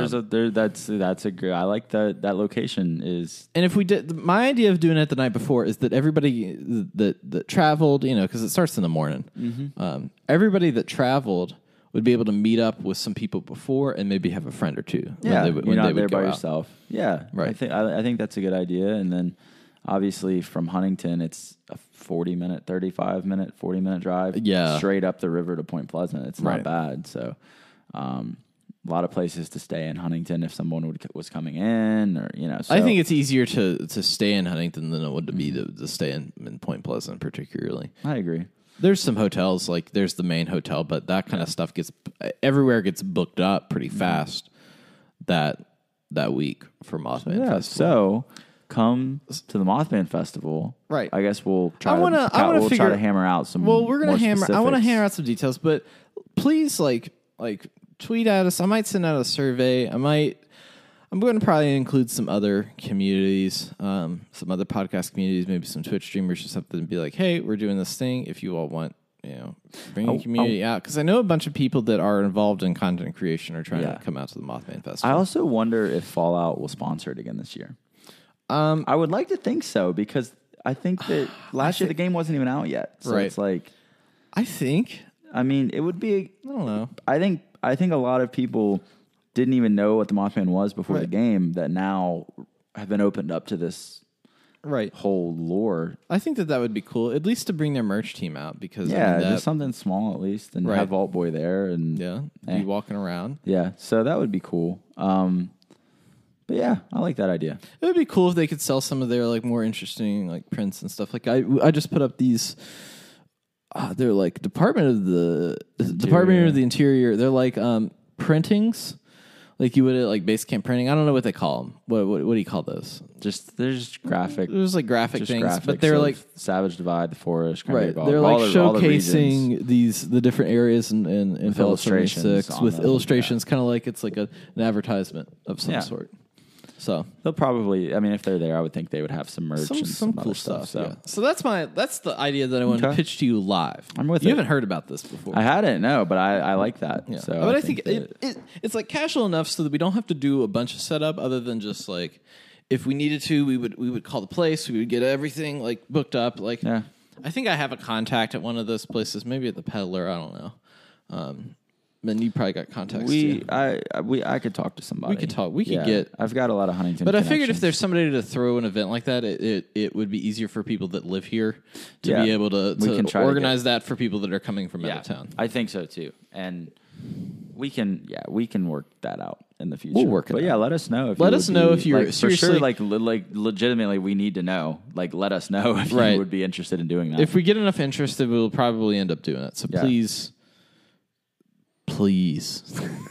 That's a good. I like that location is. And if we did, my idea of doing it the night before is that everybody that traveled, you know, because it starts in the morning, everybody that traveled would be able to meet up with some people before and maybe have a friend or two. Yeah, when you're they not would there go by out. yourself. Yeah, Right. I think that's a good idea. And then obviously from Huntington, it's a 40-minute, 35-minute, 40-minute drive. Yeah. Straight up the river to Point Pleasant. It's not Right. bad. So a lot of places to stay in Huntington if someone was coming in, or you know. So. I think it's easier to stay in Huntington than it would to be to stay in Point Pleasant, particularly. I agree. There's some hotels, like there's the main hotel, but that kind of stuff everywhere gets booked up pretty fast that week for Mothman Yeah. Festival. So come to the Mothman Festival. Right. I guess we'll try. I wanna we'll figure- try to hammer out some. Well, we're gonna more hammer. I want to specifics. hammer out some details, but please, like tweet at us. I might send out a survey. I'm going to probably include some other communities, some other podcast communities, maybe some Twitch streamers or something, and be like, "Hey, we're doing this thing. If you all want, you know, bring your community out." Because I know a bunch of people that are involved in content creation are trying to come out to the Mothman Festival. I also wonder if Fallout will sponsor it again this year. I would like to think so, because I think that last year the game wasn't even out yet. So Right. it's like, I think. I mean, it would be. I don't know. I think a lot of people didn't even know what the Mothman was before the Right. game, that now have been opened up to this Right. whole lore. I think that would be cool, at least to bring their merch team out, because Yeah, I mean, just something small at least, and Right. have Vault Boy there, and be walking around. yeah, so that would be cool. But yeah, I like that idea. It would be cool if they could sell some of their like more interesting like prints and stuff. Like I just put up these. They're like Department of the Interior. They're like printings, like you would at like base camp printing. I don't know what they call them. What do you call those? They're just graphic. There's like graphic things, but graphics they're of like Savage Divide, the Forest, right. Cranberry They're Bog, like all the regions. showcasing the different areas in Fallout illustrations 76 on with them, illustrations, kind of like it's like an advertisement of some Yeah. sort. So They'll probably. I mean, if they're there, I would think they would have some merch and some other cool stuff. So Yeah. So that's the idea that I wanted to Okay. pitch to you live. I'm with you. it. Haven't heard about this before. I hadn't, no, but I like that. Yeah. So, but I think that- it's like casual enough so that we don't have to do a bunch of setup other than just like if we needed to, we would call the place, we would get everything like booked up. Like Yeah. I think I have a contact at one of those places, maybe at the Peddler. I don't know. Then you probably got contacts too. I could talk to somebody. We could talk. We could get. I've got a lot of Huntington. But I figured if connections. there's somebody to throw an event like that, it would be easier for people that live here to Yeah. be able to We can try to organize that for people that are coming from out of town. I think so too, and we can work that out in the future. We'll work it But out. yeah, let us know if Let you us would know be- if you're like, for seriously- sure, like legitimately, we need to know. Like, let us know if Right. you would be interested in doing that. If we get enough interest, then we'll probably end up doing it. So Yeah. please, please,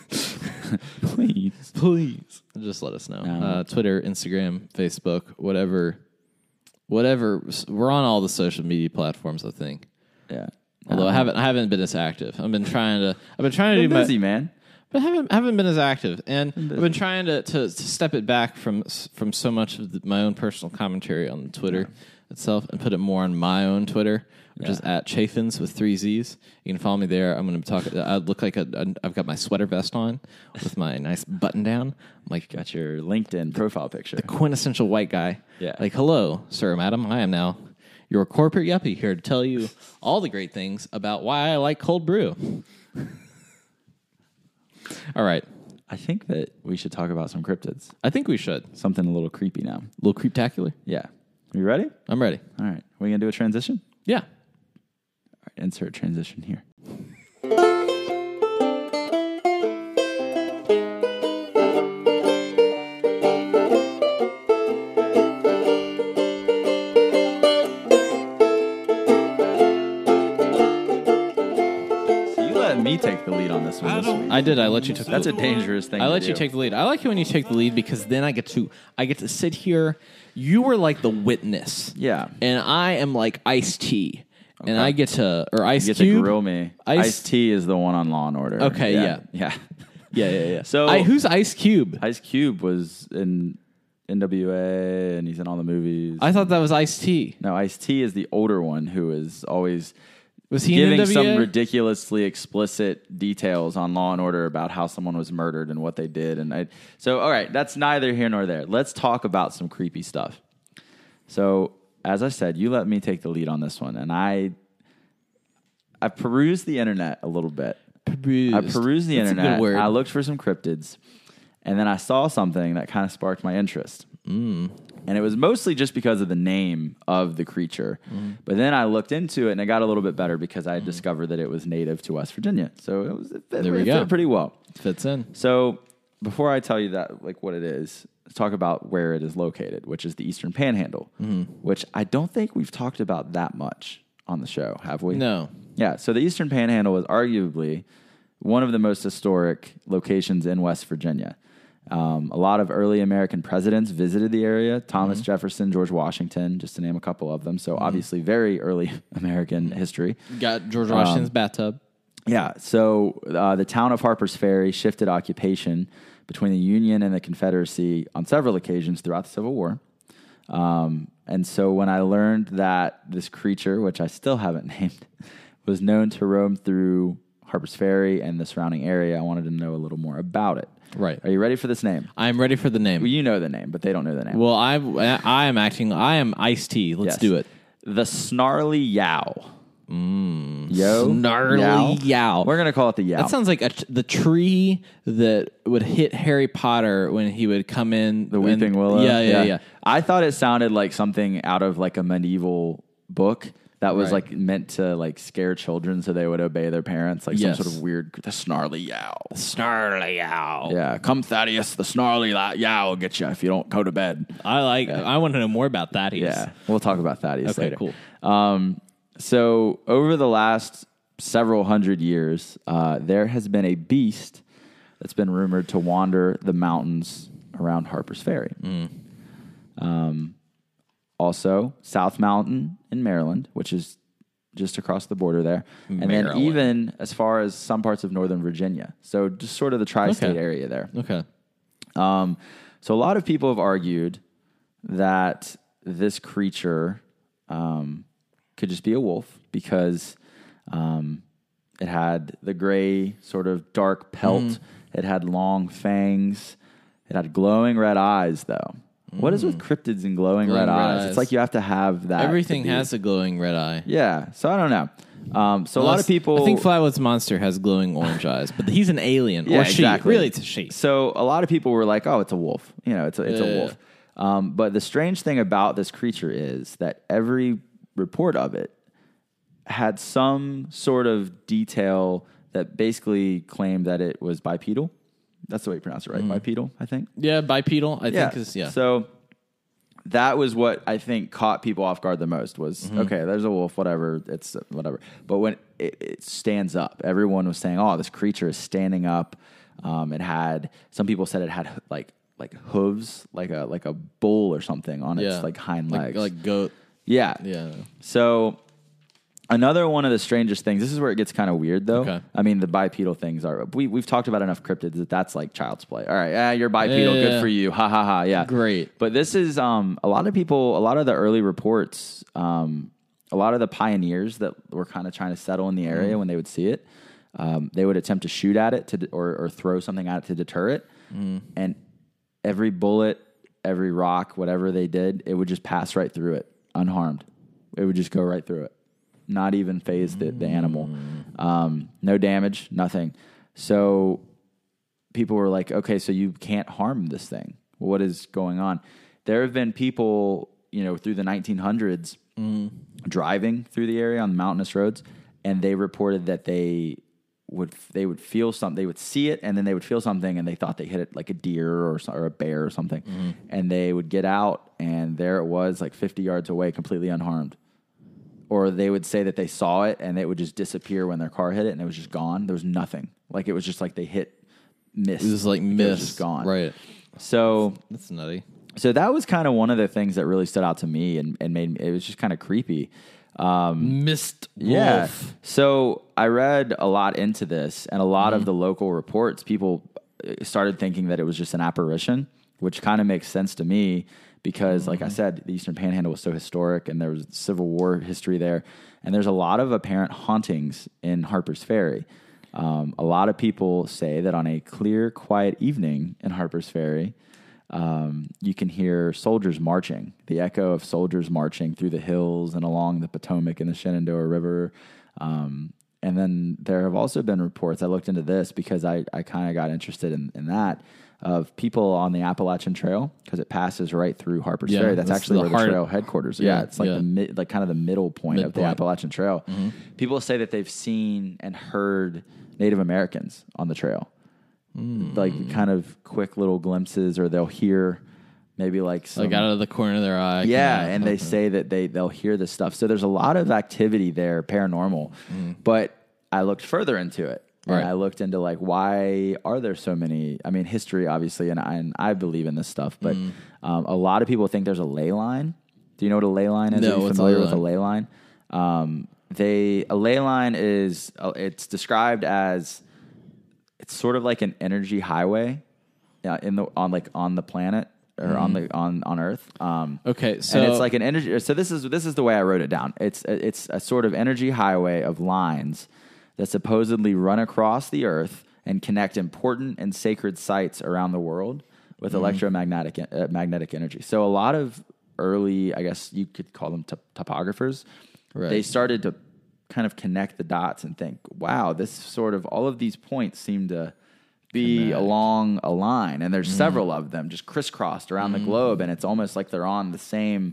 please, just let us know. No. Twitter, Instagram, Facebook, whatever. We're on all the social media platforms, I think. yeah. Although I haven't been as active. I've been trying to do busy, my, man. but haven't been as active, and I've been trying to step it back from so much of my own personal commentary on Twitter itself and put it more on my own Twitter, which is at Chaffins with 3 Z's. You can follow me there. I'm going to talk. I look like I've got my sweater vest on with my nice button down. I'm like Got your LinkedIn profile picture. quintessential white guy. Yeah. Like, hello, sir, madam. I am now your corporate yuppie here to tell you all the great things about why I like cold brew. All right. I think that we should talk about some cryptids. I think we should. Something a little creepy now. A little creeptacular. Yeah. You ready? I'm ready. All right. We're going to do a transition? Yeah. All right. Insert transition here. this one this week. I did. I let you take. That's a dangerous thing. I to let you do. take the lead. I like it when you take the lead because then I get to sit here. You were like the witness. Yeah. And I am like Ice-T. And I get to, or Ice You get Cube. to grill me. Ice-T is the one on Law and Order. Okay, Yeah. Yeah. So who's Ice Cube? Ice Cube was in NWA and he's in all the movies. I thought that was Ice-T. No, Ice-T is the older one who is always Was he giving in NWA? some ridiculously explicit details on Law and Order about how someone was murdered and what they did. So, all right, that's neither here nor there. Let's talk about some creepy stuff. So, as I said, you let me take the lead on this one, and I perused the internet a little bit. I perused the That's a good internet. word. I looked for some cryptids, and then I saw something that kind of sparked my interest. And it was mostly just because of the name of the creature. But then I looked into it, and it got a little bit better because I discovered that it was native to West Virginia. So it fit pretty well. Fits in. So before I tell you that, like what it is, let's talk about where it is located, which is the Eastern Panhandle, which I don't think we've talked about that much on the show, have we? No. Yeah, so the Eastern Panhandle is arguably one of the most historic locations in West Virginia. A lot of early American presidents visited the area. Thomas Jefferson, George Washington, just to name a couple of them. So obviously very early American history. Got George Washington's bathtub. Yeah, so the town of Harper's Ferry shifted occupation between the Union and the Confederacy on several occasions throughout the Civil War. And so when I learned that this creature, which I still haven't named, was known to roam through Harper's Ferry and the surrounding area, I wanted to know a little more about it. Right. Are you ready for this name? I'm ready for the name. Well, you know the name, but they don't know the name. Well, I am Ice-T. Let's Yes. do it. The Snarly Yow. Yo. Snarly Yow. We're going to call it the Yow. That sounds like the tree that would hit Harry Potter when he would come in. The Weeping Willow? Yeah. I thought it sounded like something out of like a medieval book that was Right. like meant to like scare children so they would obey their parents. Like Yes. some sort of weird, the Snarly Yow. Snarly Yow. Yeah, come Thaddeus, the Snarly Yow will get you if you don't go to bed. I want to know more about that. Yeah, we'll talk about Thaddeus Okay, later. cool. So over the last several hundred years, there has been a beast that's been rumored to wander the mountains around Harper's Ferry. Also, South Mountain in Maryland, which is just across the border there. And then Maryland. even as far as some parts of Northern Virginia. So just sort of the tri-state Okay. area there. Okay. So a lot of people have argued that this creature could just be a wolf because it had the gray sort of dark pelt. It had long fangs. It had glowing red eyes, though. What is with cryptids and glowing red eyes? It's like you have to have that. Everything to be- has a glowing red eye. Yeah, so I don't know. So a lot of people... I think Flatwoods Monster has glowing orange eyes, but he's an alien. Yeah, or she. exactly. Really, it's a she. So a lot of people were like, "Oh, it's a wolf." You know, it's a Yeah. wolf. But the strange thing about this creature is that every report of it had some sort of detail that basically claimed that it was bipedal. That's the way you pronounce it, right? Bipedal, I think. Yeah, bipedal, I think is, yeah. So that was what I think caught people off guard the most was, okay, there's a wolf, whatever, it's whatever. But when it stands up, everyone was saying, oh, this creature is standing up. It had, some people said it had like hooves, like a bull or something on its like hind legs. Like goat. Yeah. Yeah. So another one of the strangest things, this is where it gets kind of weird, though. Okay. I mean, the bipedal things are, we've talked about enough cryptids that's like child's play. All right, you're bipedal, Yeah. good for you, ha ha ha, yeah. Great. But this is, a lot of the early reports, a lot of the pioneers that were kind of trying to settle in the area when they would see it, they would attempt to shoot at it or throw something at it to deter it. And every bullet, every rock, whatever they did, it would just pass right through it, unharmed. It would just go right through it. Not even phase the animal. No damage, nothing. So people were like, okay, so you can't harm this thing. What is going on? There have been people, through the 1900s driving through the area on mountainous roads, and they reported that they would feel something. They would see it, and then they would feel something, and they thought they hit it like a deer or a bear or something. And they would get out, and there it was, like 50 yards away, completely unharmed. or they would say that they saw it and it would just disappear when their car hit it and it was just gone. There was nothing. Like it was just like they hit mist. It was like It was mist. just gone. Right. So That's nutty. So that was kind of one of the things that really stood out to me and made me, it was just kind of creepy. Mist wolf. Yeah. So I read a lot into this, and a lot of the local reports, people started thinking that it was just an apparition, which kind of makes sense to me because, like I said, the Eastern Panhandle was so historic, and there was Civil War history there, and there's a lot of apparent hauntings in Harper's Ferry. A lot of people say that on a clear, quiet evening in Harper's Ferry, you can hear soldiers marching, the echo of soldiers marching through the hills and along the Potomac and the Shenandoah River. And then there have also been reports, I looked into this because I kind of got interested in that, of people on the Appalachian Trail, because it passes right through Harper's Ferry. That's actually the where heart. The trail headquarters. Yeah, it's like the kind of the middle point of the Midpoint. Appalachian Trail. People say that they've seen and heard Native Americans on the trail. Like kind of quick little glimpses, or they'll hear maybe like some, Like out of the corner of their eye. yeah, kinda and they something. say that they'll hear this stuff. So there's a lot of activity there, paranormal. But I looked further into it. And Right. I looked into like, why are there so many? I mean, history obviously, and I believe in this stuff. But a lot of people think there's a ley line. Do you know what a ley line is? No, Are you what's a familiar ley with a ley line? A ley line is it's described as, it's sort of like an energy highway on the planet or on Earth. Okay, so and it's like an energy. So this is the way I wrote it down. It's a sort of energy highway of lines that supposedly run across the Earth and connect important and sacred sites around the world with electromagnetic magnetic energy. So a lot of early, I guess you could call them topographers, they started to kind of connect the dots and think, wow, this sort of, all of these points seem to be along a line, and there's several of them just crisscrossed around the globe, and it's almost like they're on the same,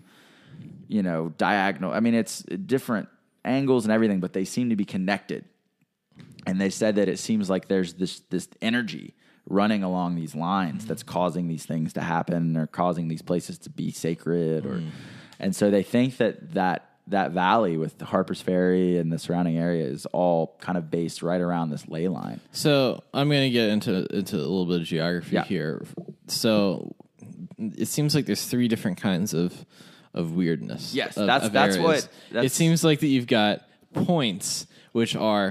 diagonal. I mean, it's different angles and everything, but they seem to be connected. And they said that it seems like there's this energy running along these lines that's causing these things to happen, or causing these places to be sacred, and so they think that valley with the Harper's Ferry and the surrounding area is all kind of based right around this ley line. So I'm going to get into a little bit of geography here. So it seems like there's three different kinds of weirdness. Yes, of that's areas. what. It seems like that you've got points, which are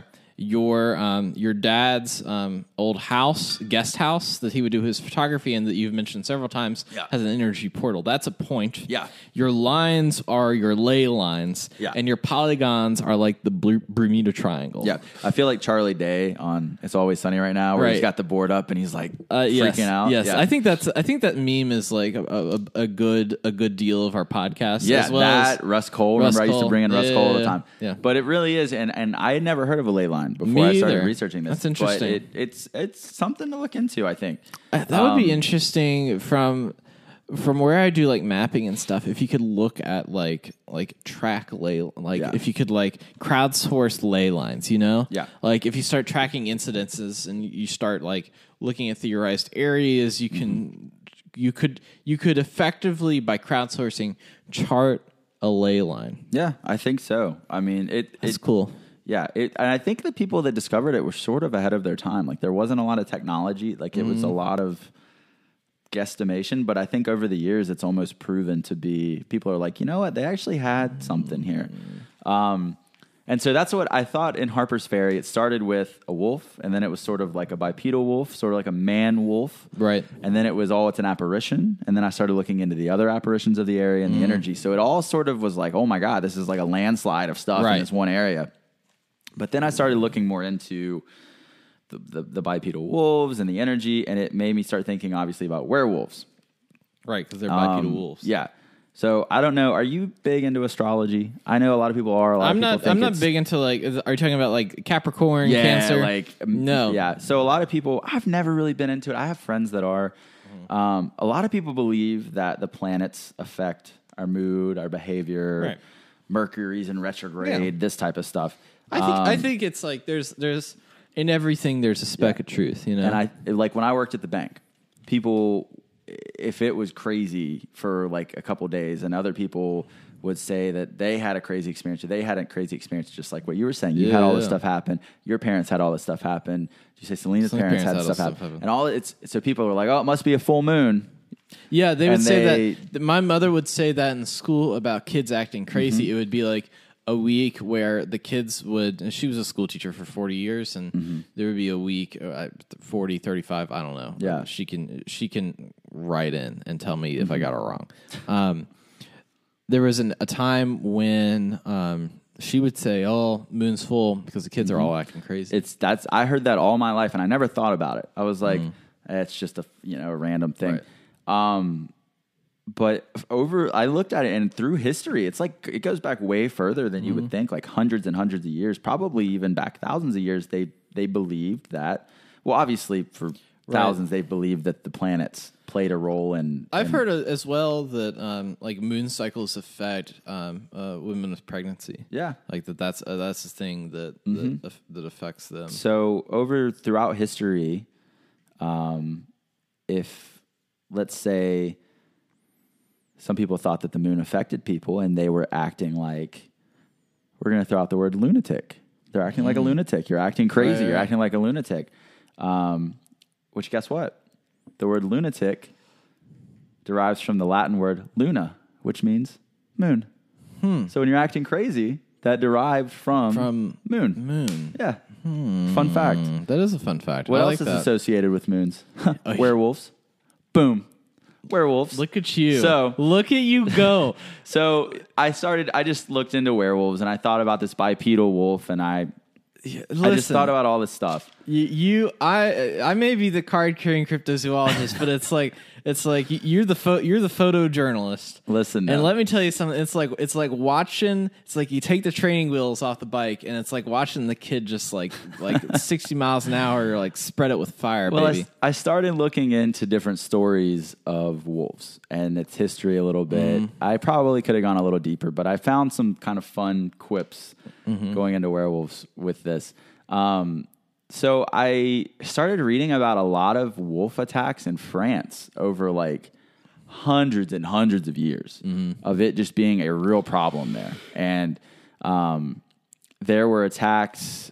your dad's old house, guest house that he would do his photography in, that you've mentioned several times, has an energy portal. That's a point. Yeah. Your lines are your ley lines. Yeah. And your polygons are like the Bermuda Triangle. Yeah, I feel like Charlie Day on It's Always Sunny right now, where he's Right. got the board up and he's like Yes, freaking out. Yes, Yeah. I think that meme is like a good deal of our podcast. Yeah, as well that as Russ Cole. Russ Remember, I used to Cole. bring in Russ Yeah, Cole all the yeah, time. yeah. But it really is, and I had never heard of a ley line before Me I started either. researching this. That's interesting. But it's something to look into, I think. That would be interesting from where I do like mapping and stuff. If you could look at like track ley, if you could like crowdsource ley lines, Yeah. like if you start tracking incidences and you start like looking at theorized areas, you can you could effectively, by crowdsourcing, chart a ley line. Yeah, I think so. I mean, It's cool. Yeah, and I think the people that discovered it were sort of ahead of their time. Like, there wasn't a lot of technology. Like, it was a lot of guesstimation. But I think over the years, it's almost proven to be, people are like, you know what? They actually had something here. And so that's what I thought in Harper's Ferry. It started with a wolf, and then it was sort of like a bipedal wolf, sort of like a man wolf. Right. And then it was it's an apparition. And then I started looking into the other apparitions of the area and the energy. So it all sort of was like, oh my God, this is like a landslide of stuff in this one area. But then I started looking more into the bipedal wolves and the energy, and it made me start thinking, obviously, about werewolves. Right, because they're bipedal wolves. Yeah. So I don't know. Are you big into astrology? I know a lot of people are. I'm not big into like. Are you talking about like Capricorn, Cancer? No. Yeah. So a lot of people. I've never really been into it. I have friends that are. A lot of people believe that the planets affect our mood, our behavior. Right. Mercury's in retrograde. This type of stuff. I think it's like there's in everything there's a speck of truth, And I like when I worked at the bank, people, if it was crazy for like a couple days, and other people would say that they had a crazy experience, or they had a crazy experience, just like what you were saying. You had all this stuff happen. Your parents had all this stuff happen. You say Selena's parents had stuff happen. And all so people were like, oh, it must be a full moon. Yeah, they would say that. My mother would say that in school about kids acting crazy. It would be like a week where the kids would, and she was a school teacher for 40 years, and there would be a week, 40, 35, I don't know. Yeah. She can write in and tell me if I got it wrong. There was a time when she would say, oh, moon's full, because the kids are all acting crazy. I heard that all my life, and I never thought about it. I was like, it's just a random thing. Right. But I looked at it, and through history, it's like it goes back way further than you would think, like hundreds and hundreds of years, probably even back thousands of years. They believed that. Well, obviously for thousands, they believed that the planets played a role in. I've heard as well that like moon cycles affect women with pregnancy. Yeah, like that's the thing that that affects them. So throughout history, if let's say some people thought that the moon affected people, and they were acting like, we're going to throw out the word lunatic. They're acting like a lunatic. You're acting crazy. Right. You're acting like a lunatic. Which, guess what? The word lunatic derives from the Latin word luna, which means moon. So when you're acting crazy, that derived from moon. Moon. Yeah. Fun fact. That is a fun fact. What else is associated with moons? Werewolves. Boom. Werewolves. Look at you. So look at you go. So I just looked into werewolves, and I thought about this bipedal wolf, and I just thought about all this stuff. I may be the card carrying cryptozoologist, but it's like you're the photojournalist. Listen, and let me tell you something. It's like watching. It's like you take the training wheels off the bike, and it's like watching the kid just like 60 miles an hour, like spread it with fire. Well, baby. I started looking into different stories of wolves and its history a little bit. I probably could have gone a little deeper, but I found some kind of fun quips going into werewolves with this. So I started reading about a lot of wolf attacks in France over like hundreds and hundreds of years of it just being a real problem there. And there were attacks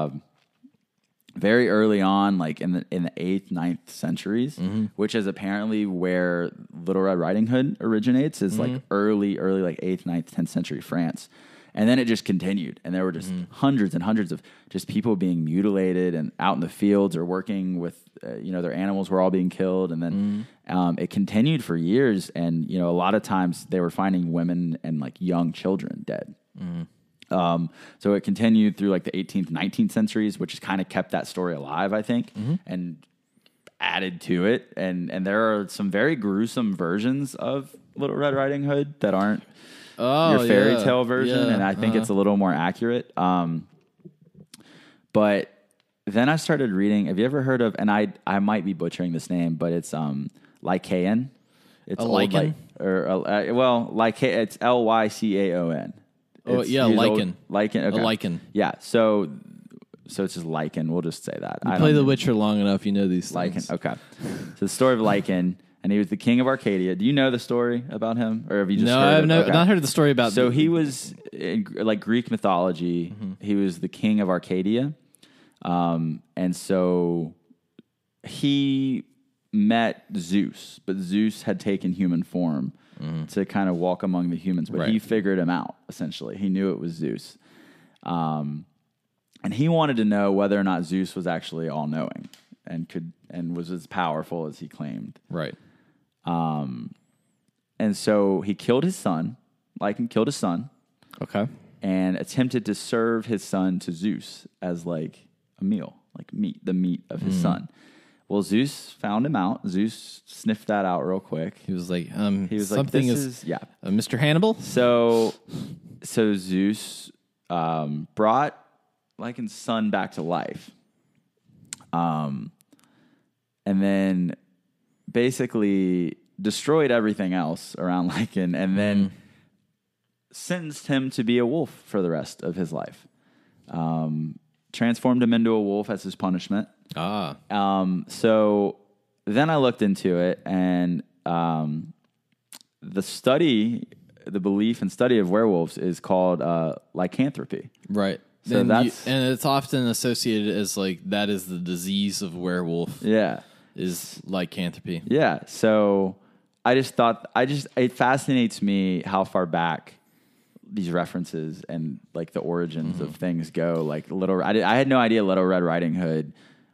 very early on, like in the 8th, 9th centuries, which is apparently where Little Red Riding Hood originates, is like early like 8th, 9th, 10th century France. And then it just continued, and there were just hundreds and hundreds of just people being mutilated and out in the fields or working with, their animals were all being killed. And then it continued for years, and, a lot of times they were finding women and like young children dead. So it continued through like the 18th, 19th centuries, which has kind of kept that story alive, I think, and added to it. And there are some very gruesome versions of Little Red Riding Hood that aren't your fairy tale version, and I think it's a little more accurate. But then I started reading. Have you ever heard of? And I might be butchering this name, but it's Lycaon. It's a lichen, it's Lycaon. Oh yeah, lichen. Lichen. Okay. A lichen. Yeah. So it's just lichen. We'll just say that. You play The Witcher long enough, you know these things. Lycan. Okay. So the story of Lycan. And he was the king of Arcadia. Do you know the story about him, or have you just? No, I have not heard the story about. So he was in like Greek mythology. He was the king of Arcadia, and so he met Zeus, but Zeus had taken human form to kind of walk among the humans. But he figured him out. Essentially, he knew it was Zeus, and he wanted to know whether or not Zeus was actually all-knowing and was as powerful as he claimed. Right. And so he killed his son, Lycan killed his son. Okay. And attempted to serve his son to Zeus as like a meal, like the meat of his son. Well, Zeus found him out. Zeus sniffed that out real quick. He was like, something is Mr. Hannibal. So Zeus brought Lycan's son back to life. And then basically destroyed everything else around Lycan, and then sentenced him to be a wolf for the rest of his life. Transformed him into a wolf as his punishment. Ah. So then I looked into it, and the belief and study of werewolves is called lycanthropy. Right. So and it's often associated as like that is the disease of werewolf. Yeah. Is lycanthropy. Yeah. So it fascinates me how far back these references and like the origins of things go. Like I had no idea Little Red Riding Hood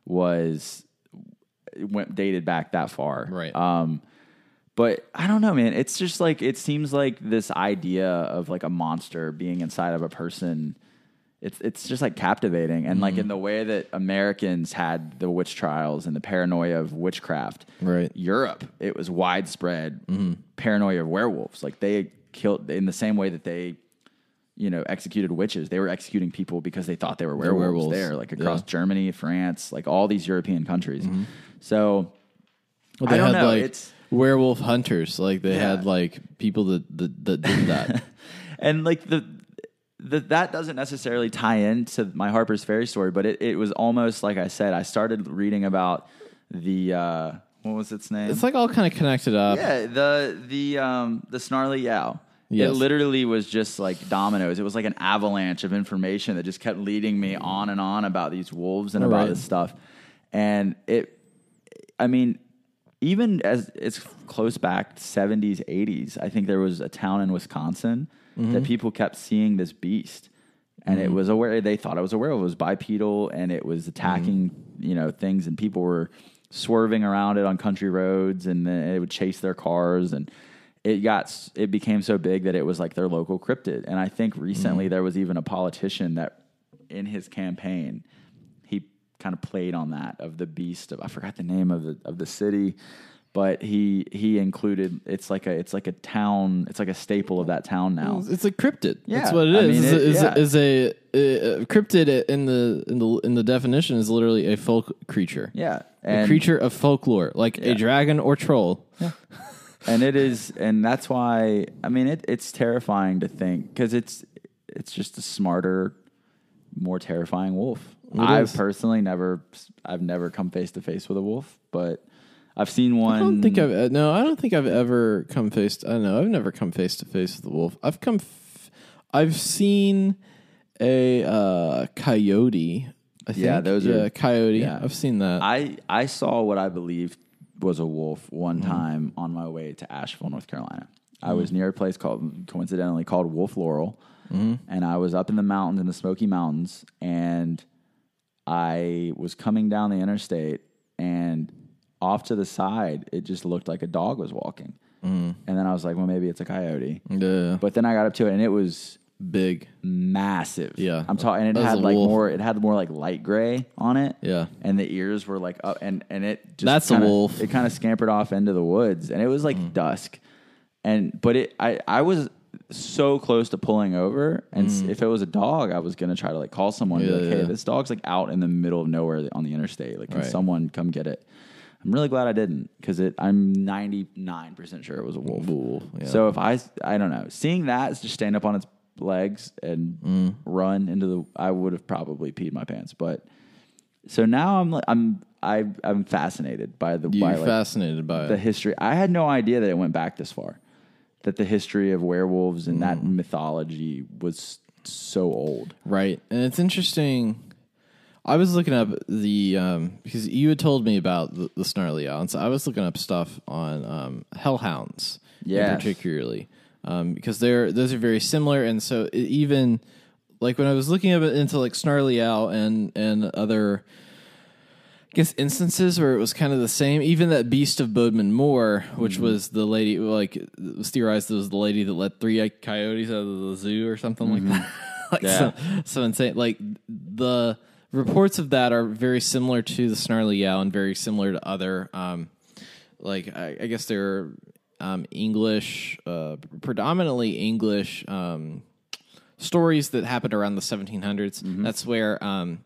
dated back that far. Right. But I don't know, man. It's just like, it seems like this idea of like a monster being inside of a person, it's just like captivating. And like in the way that Americans had the witch trials and the paranoia of witchcraft, right? Europe, it was widespread paranoia of werewolves. Like they killed in the same way that they, executed witches. They were executing people because they thought they were werewolves there, like across Germany, France, like all these European countries. So I don't know. It's werewolf hunters. Like they had like people that did that. And like that doesn't necessarily tie into my Harper's Ferry story, but it was almost like I said, I started reading about the what was its name? It's like all kind of connected up. Yeah, the Snarly Yow. Yes. It literally was just like dominoes. It was like an avalanche of information that just kept leading me on and on about these wolves and about this stuff. And even as it's close back 70s, 80s, I think there was a town in Wisconsin that people kept seeing this beast. And it was they thought it was a werewolf. It was bipedal and it was attacking, things, and people were swerving around it on country roads, and then it would chase their cars, and it became so big that it was like their local cryptid. And I think recently there was even a politician that in his campaign, he kind of played on that of the beast of, I forgot the name of the city, but he included, it's like a town, it's like a staple of that town now. It's a cryptid. Yeah. That's what it is. Is a cryptid in the definition is literally a folk creature. Yeah. A creature of folklore, like a dragon or troll. Yeah. And it is, and that's why, it's terrifying to think, because it's just a smarter, more terrifying wolf. I've personally never come face to face with a wolf, but I've seen one. I don't think I've ever come face to, I've never come face to face with a wolf. I've seen a coyote. I think. Yeah, those are coyote. Yeah. I've seen that. I saw what I believed was a wolf one time on my way to Asheville, North Carolina. I was near a place coincidentally called Wolf Laurel, and I was up in the mountains, in the Smoky Mountains, and I was coming down the interstate, and off to the side, it just looked like a dog was walking. And then I was like, well, maybe it's a coyote. Yeah. But then I got up to it, and it was big, massive. Yeah, I'm talking, and it had like more. It had more like light gray on it. Yeah, and the ears were like up, and it just that's a wolf. It kind of scampered off into the woods, and it was like dusk, but I was so close to pulling over, and if it was a dog, I was gonna try to like call someone and be like, hey, this dog's like out in the middle of nowhere on the interstate. Like, can someone come get it? I'm really glad I didn't, because I'm 99% sure it was a wolf. Yeah. So if I don't know, seeing that just stand up on its legs and run into I would have probably peed my pants. But so now I'm fascinated by the fascinated by the history. I had no idea that it went back this far. That the history of werewolves and that mythology was so old. Right. And it's interesting. I was looking up because you had told me about the Snarly Owl, and so I was looking up stuff on hellhounds, particularly, because those are very similar, and so even like when I was looking up into like Snarly Owl and other, I guess, instances where it was kind of the same. Even that Beast of Bodmin Moor, which was the lady, like it was theorized it was the lady that let 3 coyotes out of the zoo or something like that. Like so insane. Like the reports of that are very similar to the Snarly Owl and very similar to other, like I guess they're English, predominantly English stories that happened around the 1700s. That's where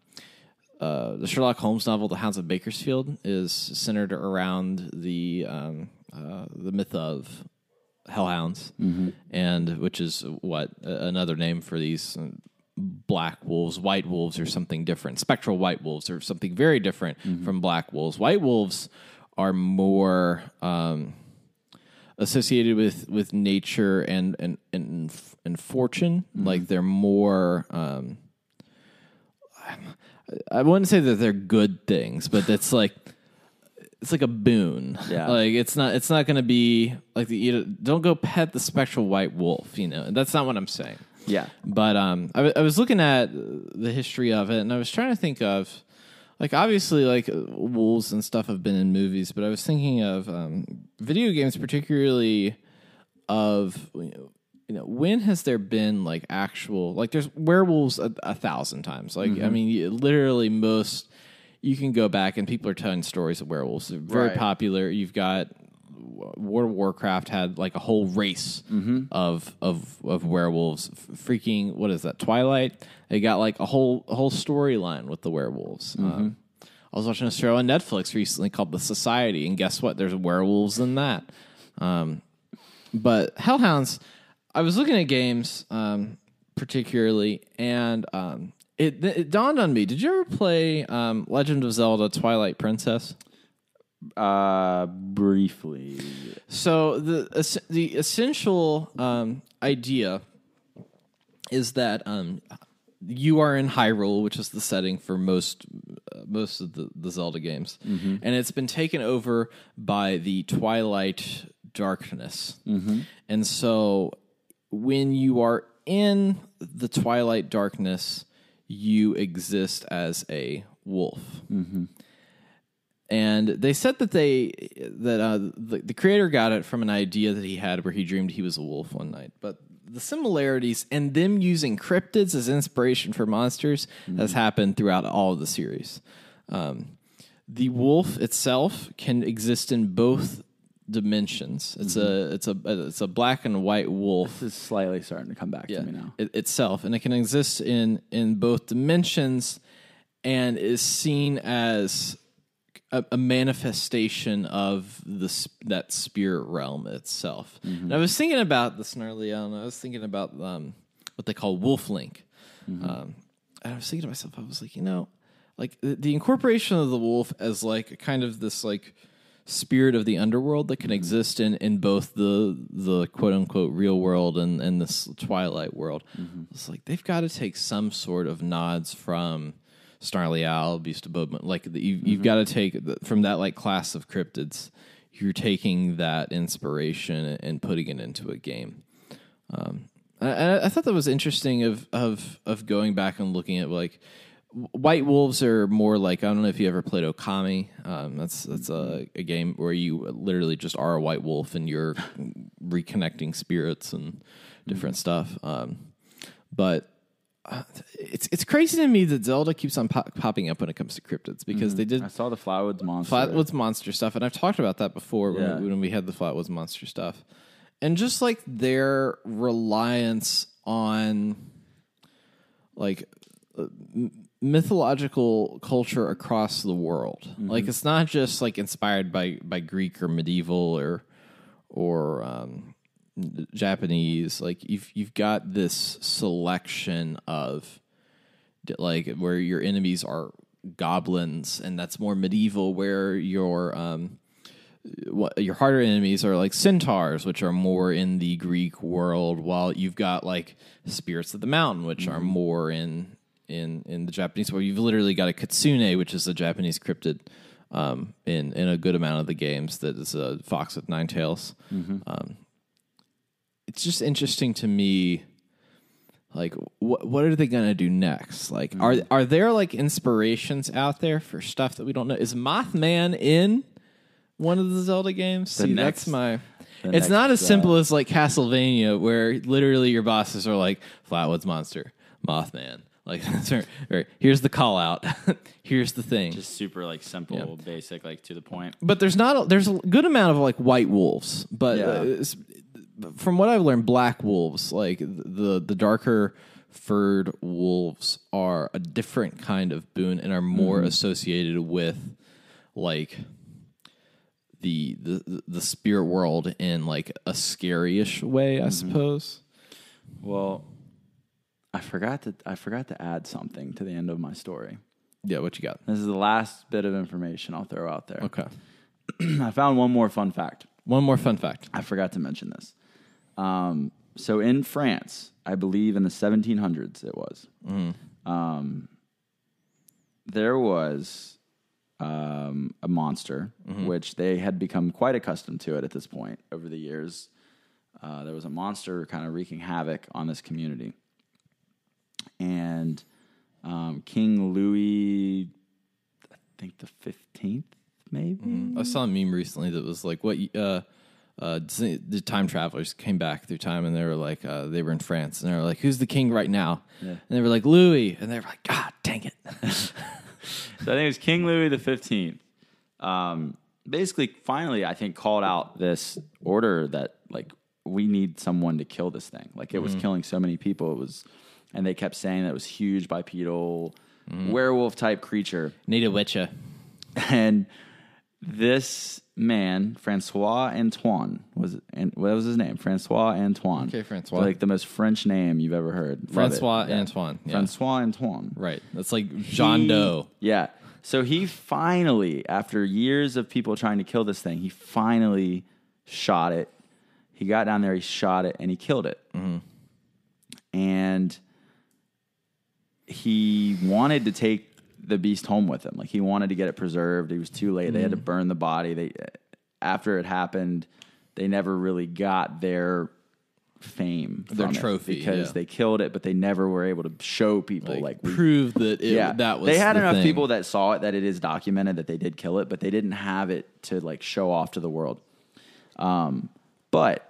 the Sherlock Holmes novel, The Hounds of Bakersfield, is centered around the myth of hellhounds, and which is another name for these black wolves, white wolves, or something different. Spectral white wolves are something very different from black wolves. White wolves are more associated with nature and fortune. Like they're more. I wouldn't say that they're good things, but it's like a boon. Yeah. Like it's not going to be like don't go pet the spectral white wolf. That's not what I'm saying. Yeah. But I was looking at the history of it, and I was trying to think of, like, obviously, like, wolves and stuff have been in movies, but I was thinking of video games, particularly of, when has there been, like, actual, like, there's werewolves 1,000 times. Like, I mean, literally you can go back and people are telling stories of werewolves. They're very popular. You've got World of Warcraft had like a whole race of werewolves. Freaking, what is that? Twilight. They got like a whole storyline with the werewolves. I was watching a show on Netflix recently called The Society, and guess what? There's werewolves in that. But Hellhounds, I was looking at games particularly, and it dawned on me. Did you ever play Legend of Zelda: Twilight Princess? Briefly. So the essential idea is that you are in Hyrule, which is the setting for most of the Zelda games, and it's been taken over by the Twilight Darkness. And so when you are in the Twilight Darkness, you exist as a wolf. And they said that the creator got it from an idea that he had where he dreamed he was a wolf one night. But the similarities and them using cryptids as inspiration for monsters has happened throughout all of the series. The wolf itself can exist in both dimensions. It's a black and white wolf. This is slightly starting to come back to me now. Itself, and it can exist in both dimensions, and is seen as a manifestation of that spirit realm itself. And I was thinking about the Snarly Owl, and I was thinking about what they call Wolf Link. And I was thinking to myself, I was like, like the incorporation of the wolf as like kind of this like spirit of the underworld that can exist in both the quote unquote real world and this Twilight world. It's like they've got to take some sort of nods from Snarly Owl, Beast of Bodmin. Like you've got to take from that like class of cryptids. You're taking that inspiration and putting it into a game. I thought that was interesting of going back and looking at like white wolves are more like, I don't know if you ever played Okami. That's a game where you literally just are a white wolf and you're reconnecting spirits and different stuff. But it's crazy to me that Zelda keeps on popping up when it comes to cryptids because they did. I saw the Flatwoods Monster. Flatwoods Monster stuff, and I've talked about that before when we had the Flatwoods Monster stuff, and just like their reliance on like mythological culture across the world. Like it's not just like inspired by Greek or medieval or Japanese. Like you've got this selection of like where your enemies are goblins, and that's more medieval. Where your harder enemies are like centaurs, which are more in the Greek world. While you've got like spirits of the mountain, which are more in the Japanese world. You've literally got a kitsune, which is a Japanese cryptid. In a good amount of the games, that is a fox with 9 tails. It's just interesting to me, like what are they gonna do next? Like, are there like inspirations out there for stuff that we don't know? Is Mothman in one of the Zelda games? It's not as simple as like Castlevania, where literally your bosses are like Flatwoods Monster, Mothman. Like, here's the call out. Here's the thing. Just super like simple, basic, like to the point. But there's a good amount of like white wolves, but from what I've learned, black wolves, like the darker furred wolves, are a different kind of boon and are more associated with like the spirit world in like a scary-ish way, I suppose. Well, I forgot to add something to the end of my story. Yeah, what you got? This is the last bit of information I'll throw out there. Okay. I found one more fun fact. One more fun fact. I forgot to mention this. So in France, I believe in the 1700s it was, there was a monster, which they had become quite accustomed to it at this point over the years. There was a monster kind of wreaking havoc on this community. And King Louis, I think the 15th, maybe? I saw a meme recently that was like, the time travelers came back through time, and they were like, they were in France, and they were like, who's the king right now? Yeah. And they were like, Louis. And they were like, God dang it. So I think it was King Louis the 15th. Basically, finally, I think called out this order that, like, we need someone to kill this thing. Like, it was killing so many people. And they kept saying that it was huge bipedal, werewolf-type creature. Need a witcher. And this man, Francois Antoine, what was his name? Francois Antoine. Okay, Francois. Like the most French name you've ever heard. Francois Antoine. Yeah. Francois Antoine. Right. That's like John Doe. Yeah. So he finally, after years of people trying to kill this thing, he finally shot it. He got down there, he shot it, and he killed it. And he wanted to take the beast home with him. Like, he wanted to get it preserved. It was too late. They had to burn the body. After it happened, they never really got their fame, their trophy, because they killed it, but they never were able to show people prove that that was. They had enough thing. people that saw it that it is documented that they did kill it, but they didn't have it to like show off to the world. But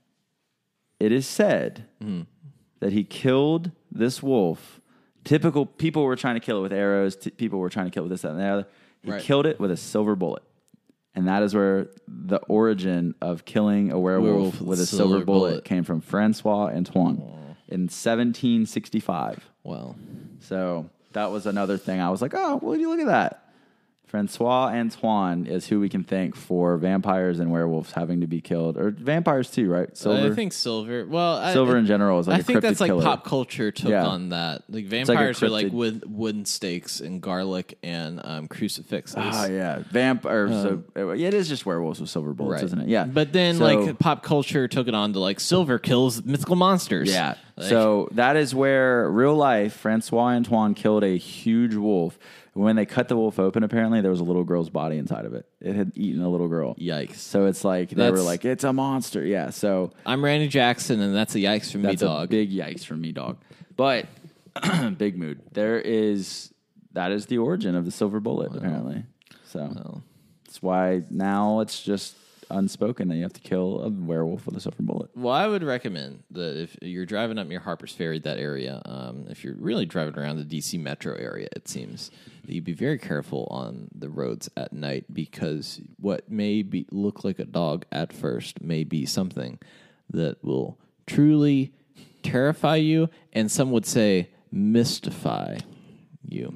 it is said that he killed this wolf. Typical people were trying to kill it with arrows. People were trying to kill it with this, that, and the other. He killed it with a silver bullet. And that is where the origin of killing a werewolf with a silver bullet came from. Francois Antoine in 1765. Wow. So that was another thing. I was like, oh, well, you look at that. Francois Antoine is who we can thank for vampires and werewolves having to be killed, or vampires too, right? Silver. I think silver. Well, silver in general is like. I think that's like killer. Pop culture took on that. Like vampires are like with wooden stakes and garlic and crucifixes. Oh yeah, vampires. It is just werewolves with silver bullets, isn't it? Yeah. But then like pop culture took it on to like silver kills mythical monsters. Yeah. So that is where real life Francois Antoine killed a huge wolf. When they cut the wolf open, apparently there was a little girl's body inside of it. It had eaten a little girl. Yikes! So it's like they were like, "It's a monster." Yeah. So I'm Randy Jackson, and that's a yikes from me, dog. A big yikes from me, dog. But big mood. That is the origin of the silver bullet, apparently. So that's why now it's just unspoken that you have to kill a werewolf with a silver bullet. Well, I would recommend that if you're driving up near Harper's Ferry, that area, if you're really driving around the DC metro area, it seems that you be very careful on the roads at night, because what may look like a dog at first may be something that will truly terrify you, and some would say mystify you.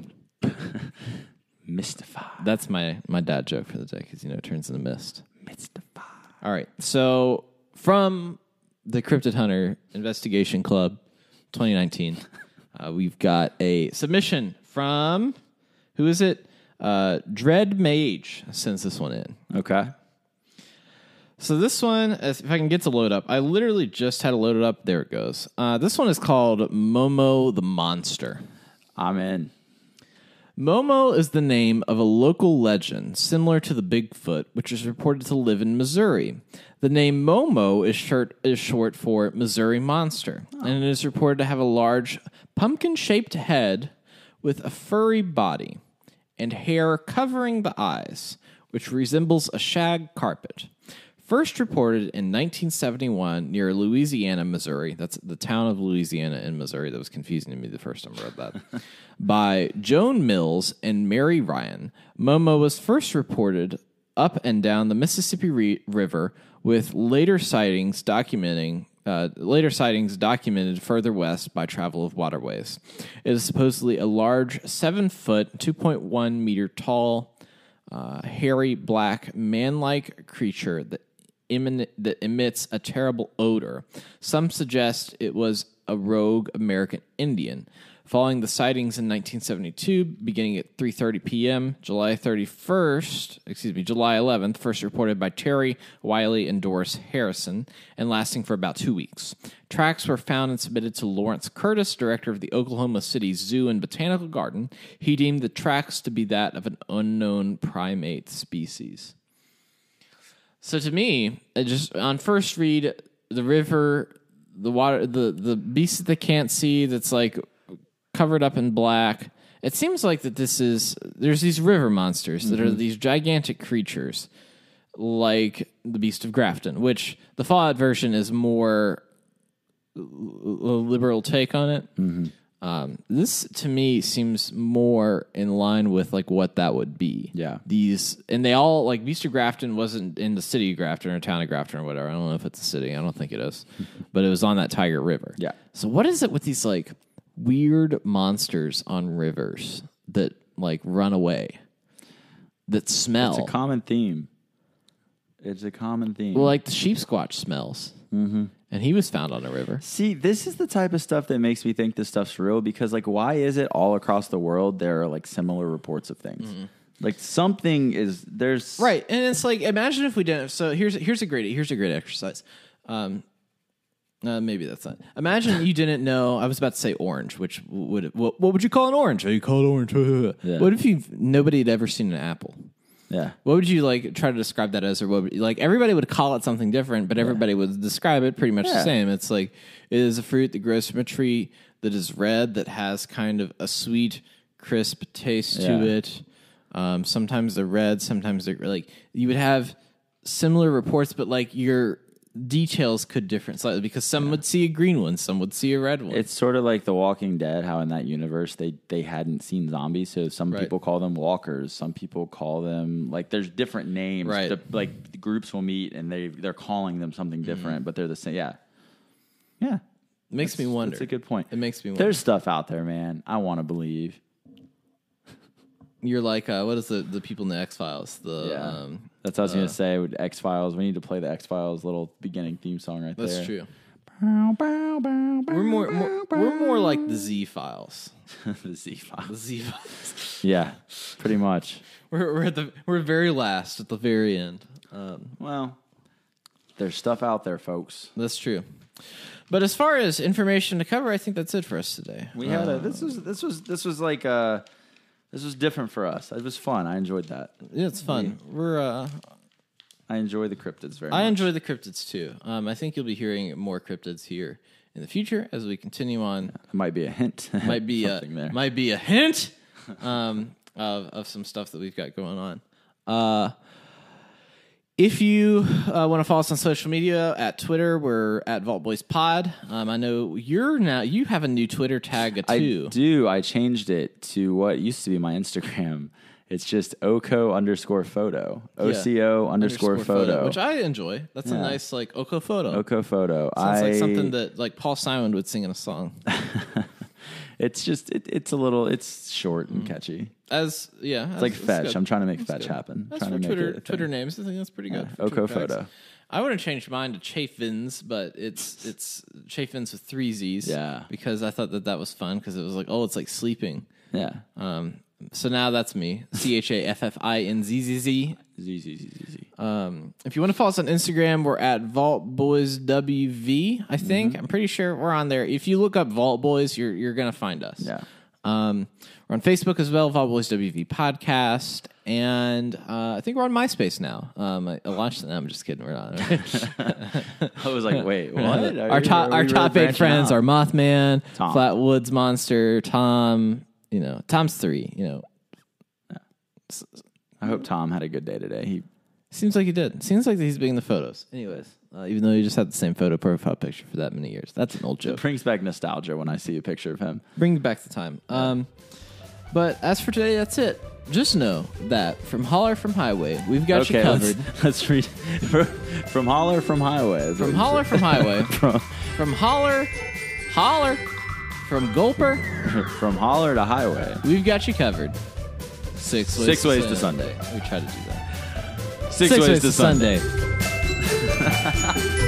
Mystify. That's my dad joke for the day, because it turns into mist. Mystify. All right. So from the Cryptid Hunter Investigation Club 2019, we've got a submission from, who is it? Dread Mage sends this one in. Okay. So this one, if I can get to load up, I literally just had to load it up. There it goes. This one is called Momo the Monster. I'm in. Momo is the name of a local legend similar to the Bigfoot, which is reported to live in Missouri. The name Momo is short for Missouri Monster, and it is reported to have a large pumpkin-shaped head with a furry body and hair covering the eyes, which resembles a shag carpet. First reported in 1971 near Louisiana, Missouri. That's the town of Louisiana in Missouri. That was confusing to me the first time I read that. By Joan Mills and Mary Ryan. Momo was first reported up and down the Mississippi River, with later sightings documented further west by travel of waterways. It is supposedly a large 7-foot, 2.1 meter tall, hairy black man-like creature that emits a terrible odor. Some suggest it was a rogue American Indian. Following the sightings in 1972, beginning at 3:30 p.m., July 11th, first reported by Terry Wiley and Doris Harrison, and lasting for about 2 weeks. Tracks were found and submitted to Lawrence Curtis, director of the Oklahoma City Zoo and Botanical Garden. He deemed the tracks to be that of an unknown primate species. So to me, just on first read, the river, the water, the beast that they can't see that's like covered up in black. It seems like that there's these river monsters that are these gigantic creatures like the Beast of Grafton, which the Fallout version is more a liberal take on it. This to me seems more in line with like what that would be. Yeah. And they all like Beast of Grafton wasn't in the city of Grafton or town of Grafton or whatever. I don't know if it's a city. I don't think it is, but it was on that Tiger River. Yeah. So what is it with these like weird monsters on rivers that like run away, that smell? It's a common theme. Well, like the sheep squatch smells. And he was found on a river. See, this is the type of stuff that makes me think this stuff's real, because like, why is it all across the world there are like similar reports of things? Like something there's right, and it's like, imagine if we didn't. So here's a great exercise. Maybe that's not. Imagine you didn't know. I was about to say orange, which what would you call an orange? You call it orange. Yeah. What if nobody had ever seen an apple? Yeah. What would you like try to describe that as, or what would, like everybody would call it something different, but everybody would describe it pretty much the same. It's like it is a fruit that grows from a tree that is red, that has kind of a sweet, crisp taste to it. Sometimes they're red, sometimes they're like, you would have similar reports, but like your details could differ slightly, because some would see a green one, some would see a red one. It's sort of like The Walking Dead, how in that universe they hadn't seen zombies, so some people call them walkers, some people call them, like, there's different names. Right. Like the groups will meet and they're calling them something different, but they're the same. Yeah. It makes me wonder. That's a good point. It makes me wonder. There's stuff out there, man. I want to believe. You're like, what is the people in the X-Files? That's what I was going to say with X-Files. We need to play the X-Files little beginning theme song right there. That's true. We're more like the Z-Files. The Z-Files. The Z-Files. Yeah, pretty much. We're very last at the very end. Well, there's stuff out there, folks. That's true. But as far as information to cover, I think that's it for us today. We had this was like this was different for us. It was fun. I enjoyed that. Yeah, it's fun. I enjoy the cryptids very much. I enjoy the cryptids too. I think you'll be hearing more cryptids here in the future as we continue on. It might be a hint. Might be a hint of some stuff that we've got going on. If you want to follow us on social media, at Twitter, we're at Vault Boys Pod. I know you have a new Twitter tag too. I do. I changed it to what used to be my Instagram. It's just OCO_photo. OCO_photo. Which I enjoy. That's a nice like OCO photo. OCO photo. Sounds like something that like Paul Simon would sing in a song. It's just it's a little, it's short and catchy. It's like Fetch. Good. I'm trying to make Fetch happen. That's for Twitter names. I think that's pretty good. OCO photo. I would have changed mine to Chafins, but it's Chafins with 3 Z's. Yeah. Because I thought that was fun, because it was like, it's like sleeping. Yeah. So now that's me. CHAFFINZZZ. ZZZZ. If you want to follow us on Instagram, we're at Vault Boys WV, I think. I'm pretty sure we're on there. If you look up Vault Boys, you're going to find us. Yeah. We're on Facebook as well, Vault Boys WV Podcast. And I think we're on MySpace now. I launched it. No, I'm just kidding. We're not. I was like, wait, what? Our top 8 friends are Mothman, Tom. Flatwoods Monster, Tom. Tom's 3. I hope Tom had a good day today. He seems like he did. Seems like he's being in the photos. Anyways, even though he just had the same photo profile picture for that many years. That's an old joke. It brings back nostalgia when I see a picture of him. Bring back the time. But as for today, that's it. Just know that from Holler from Highway, we've got you covered. Let's read from Holler from Highway. From Holler from Highway. From Holler, from Gulper. From Holler to Highway. We've got you covered. 6 ways to Sunday. We try to do that. 6 ways to Sunday.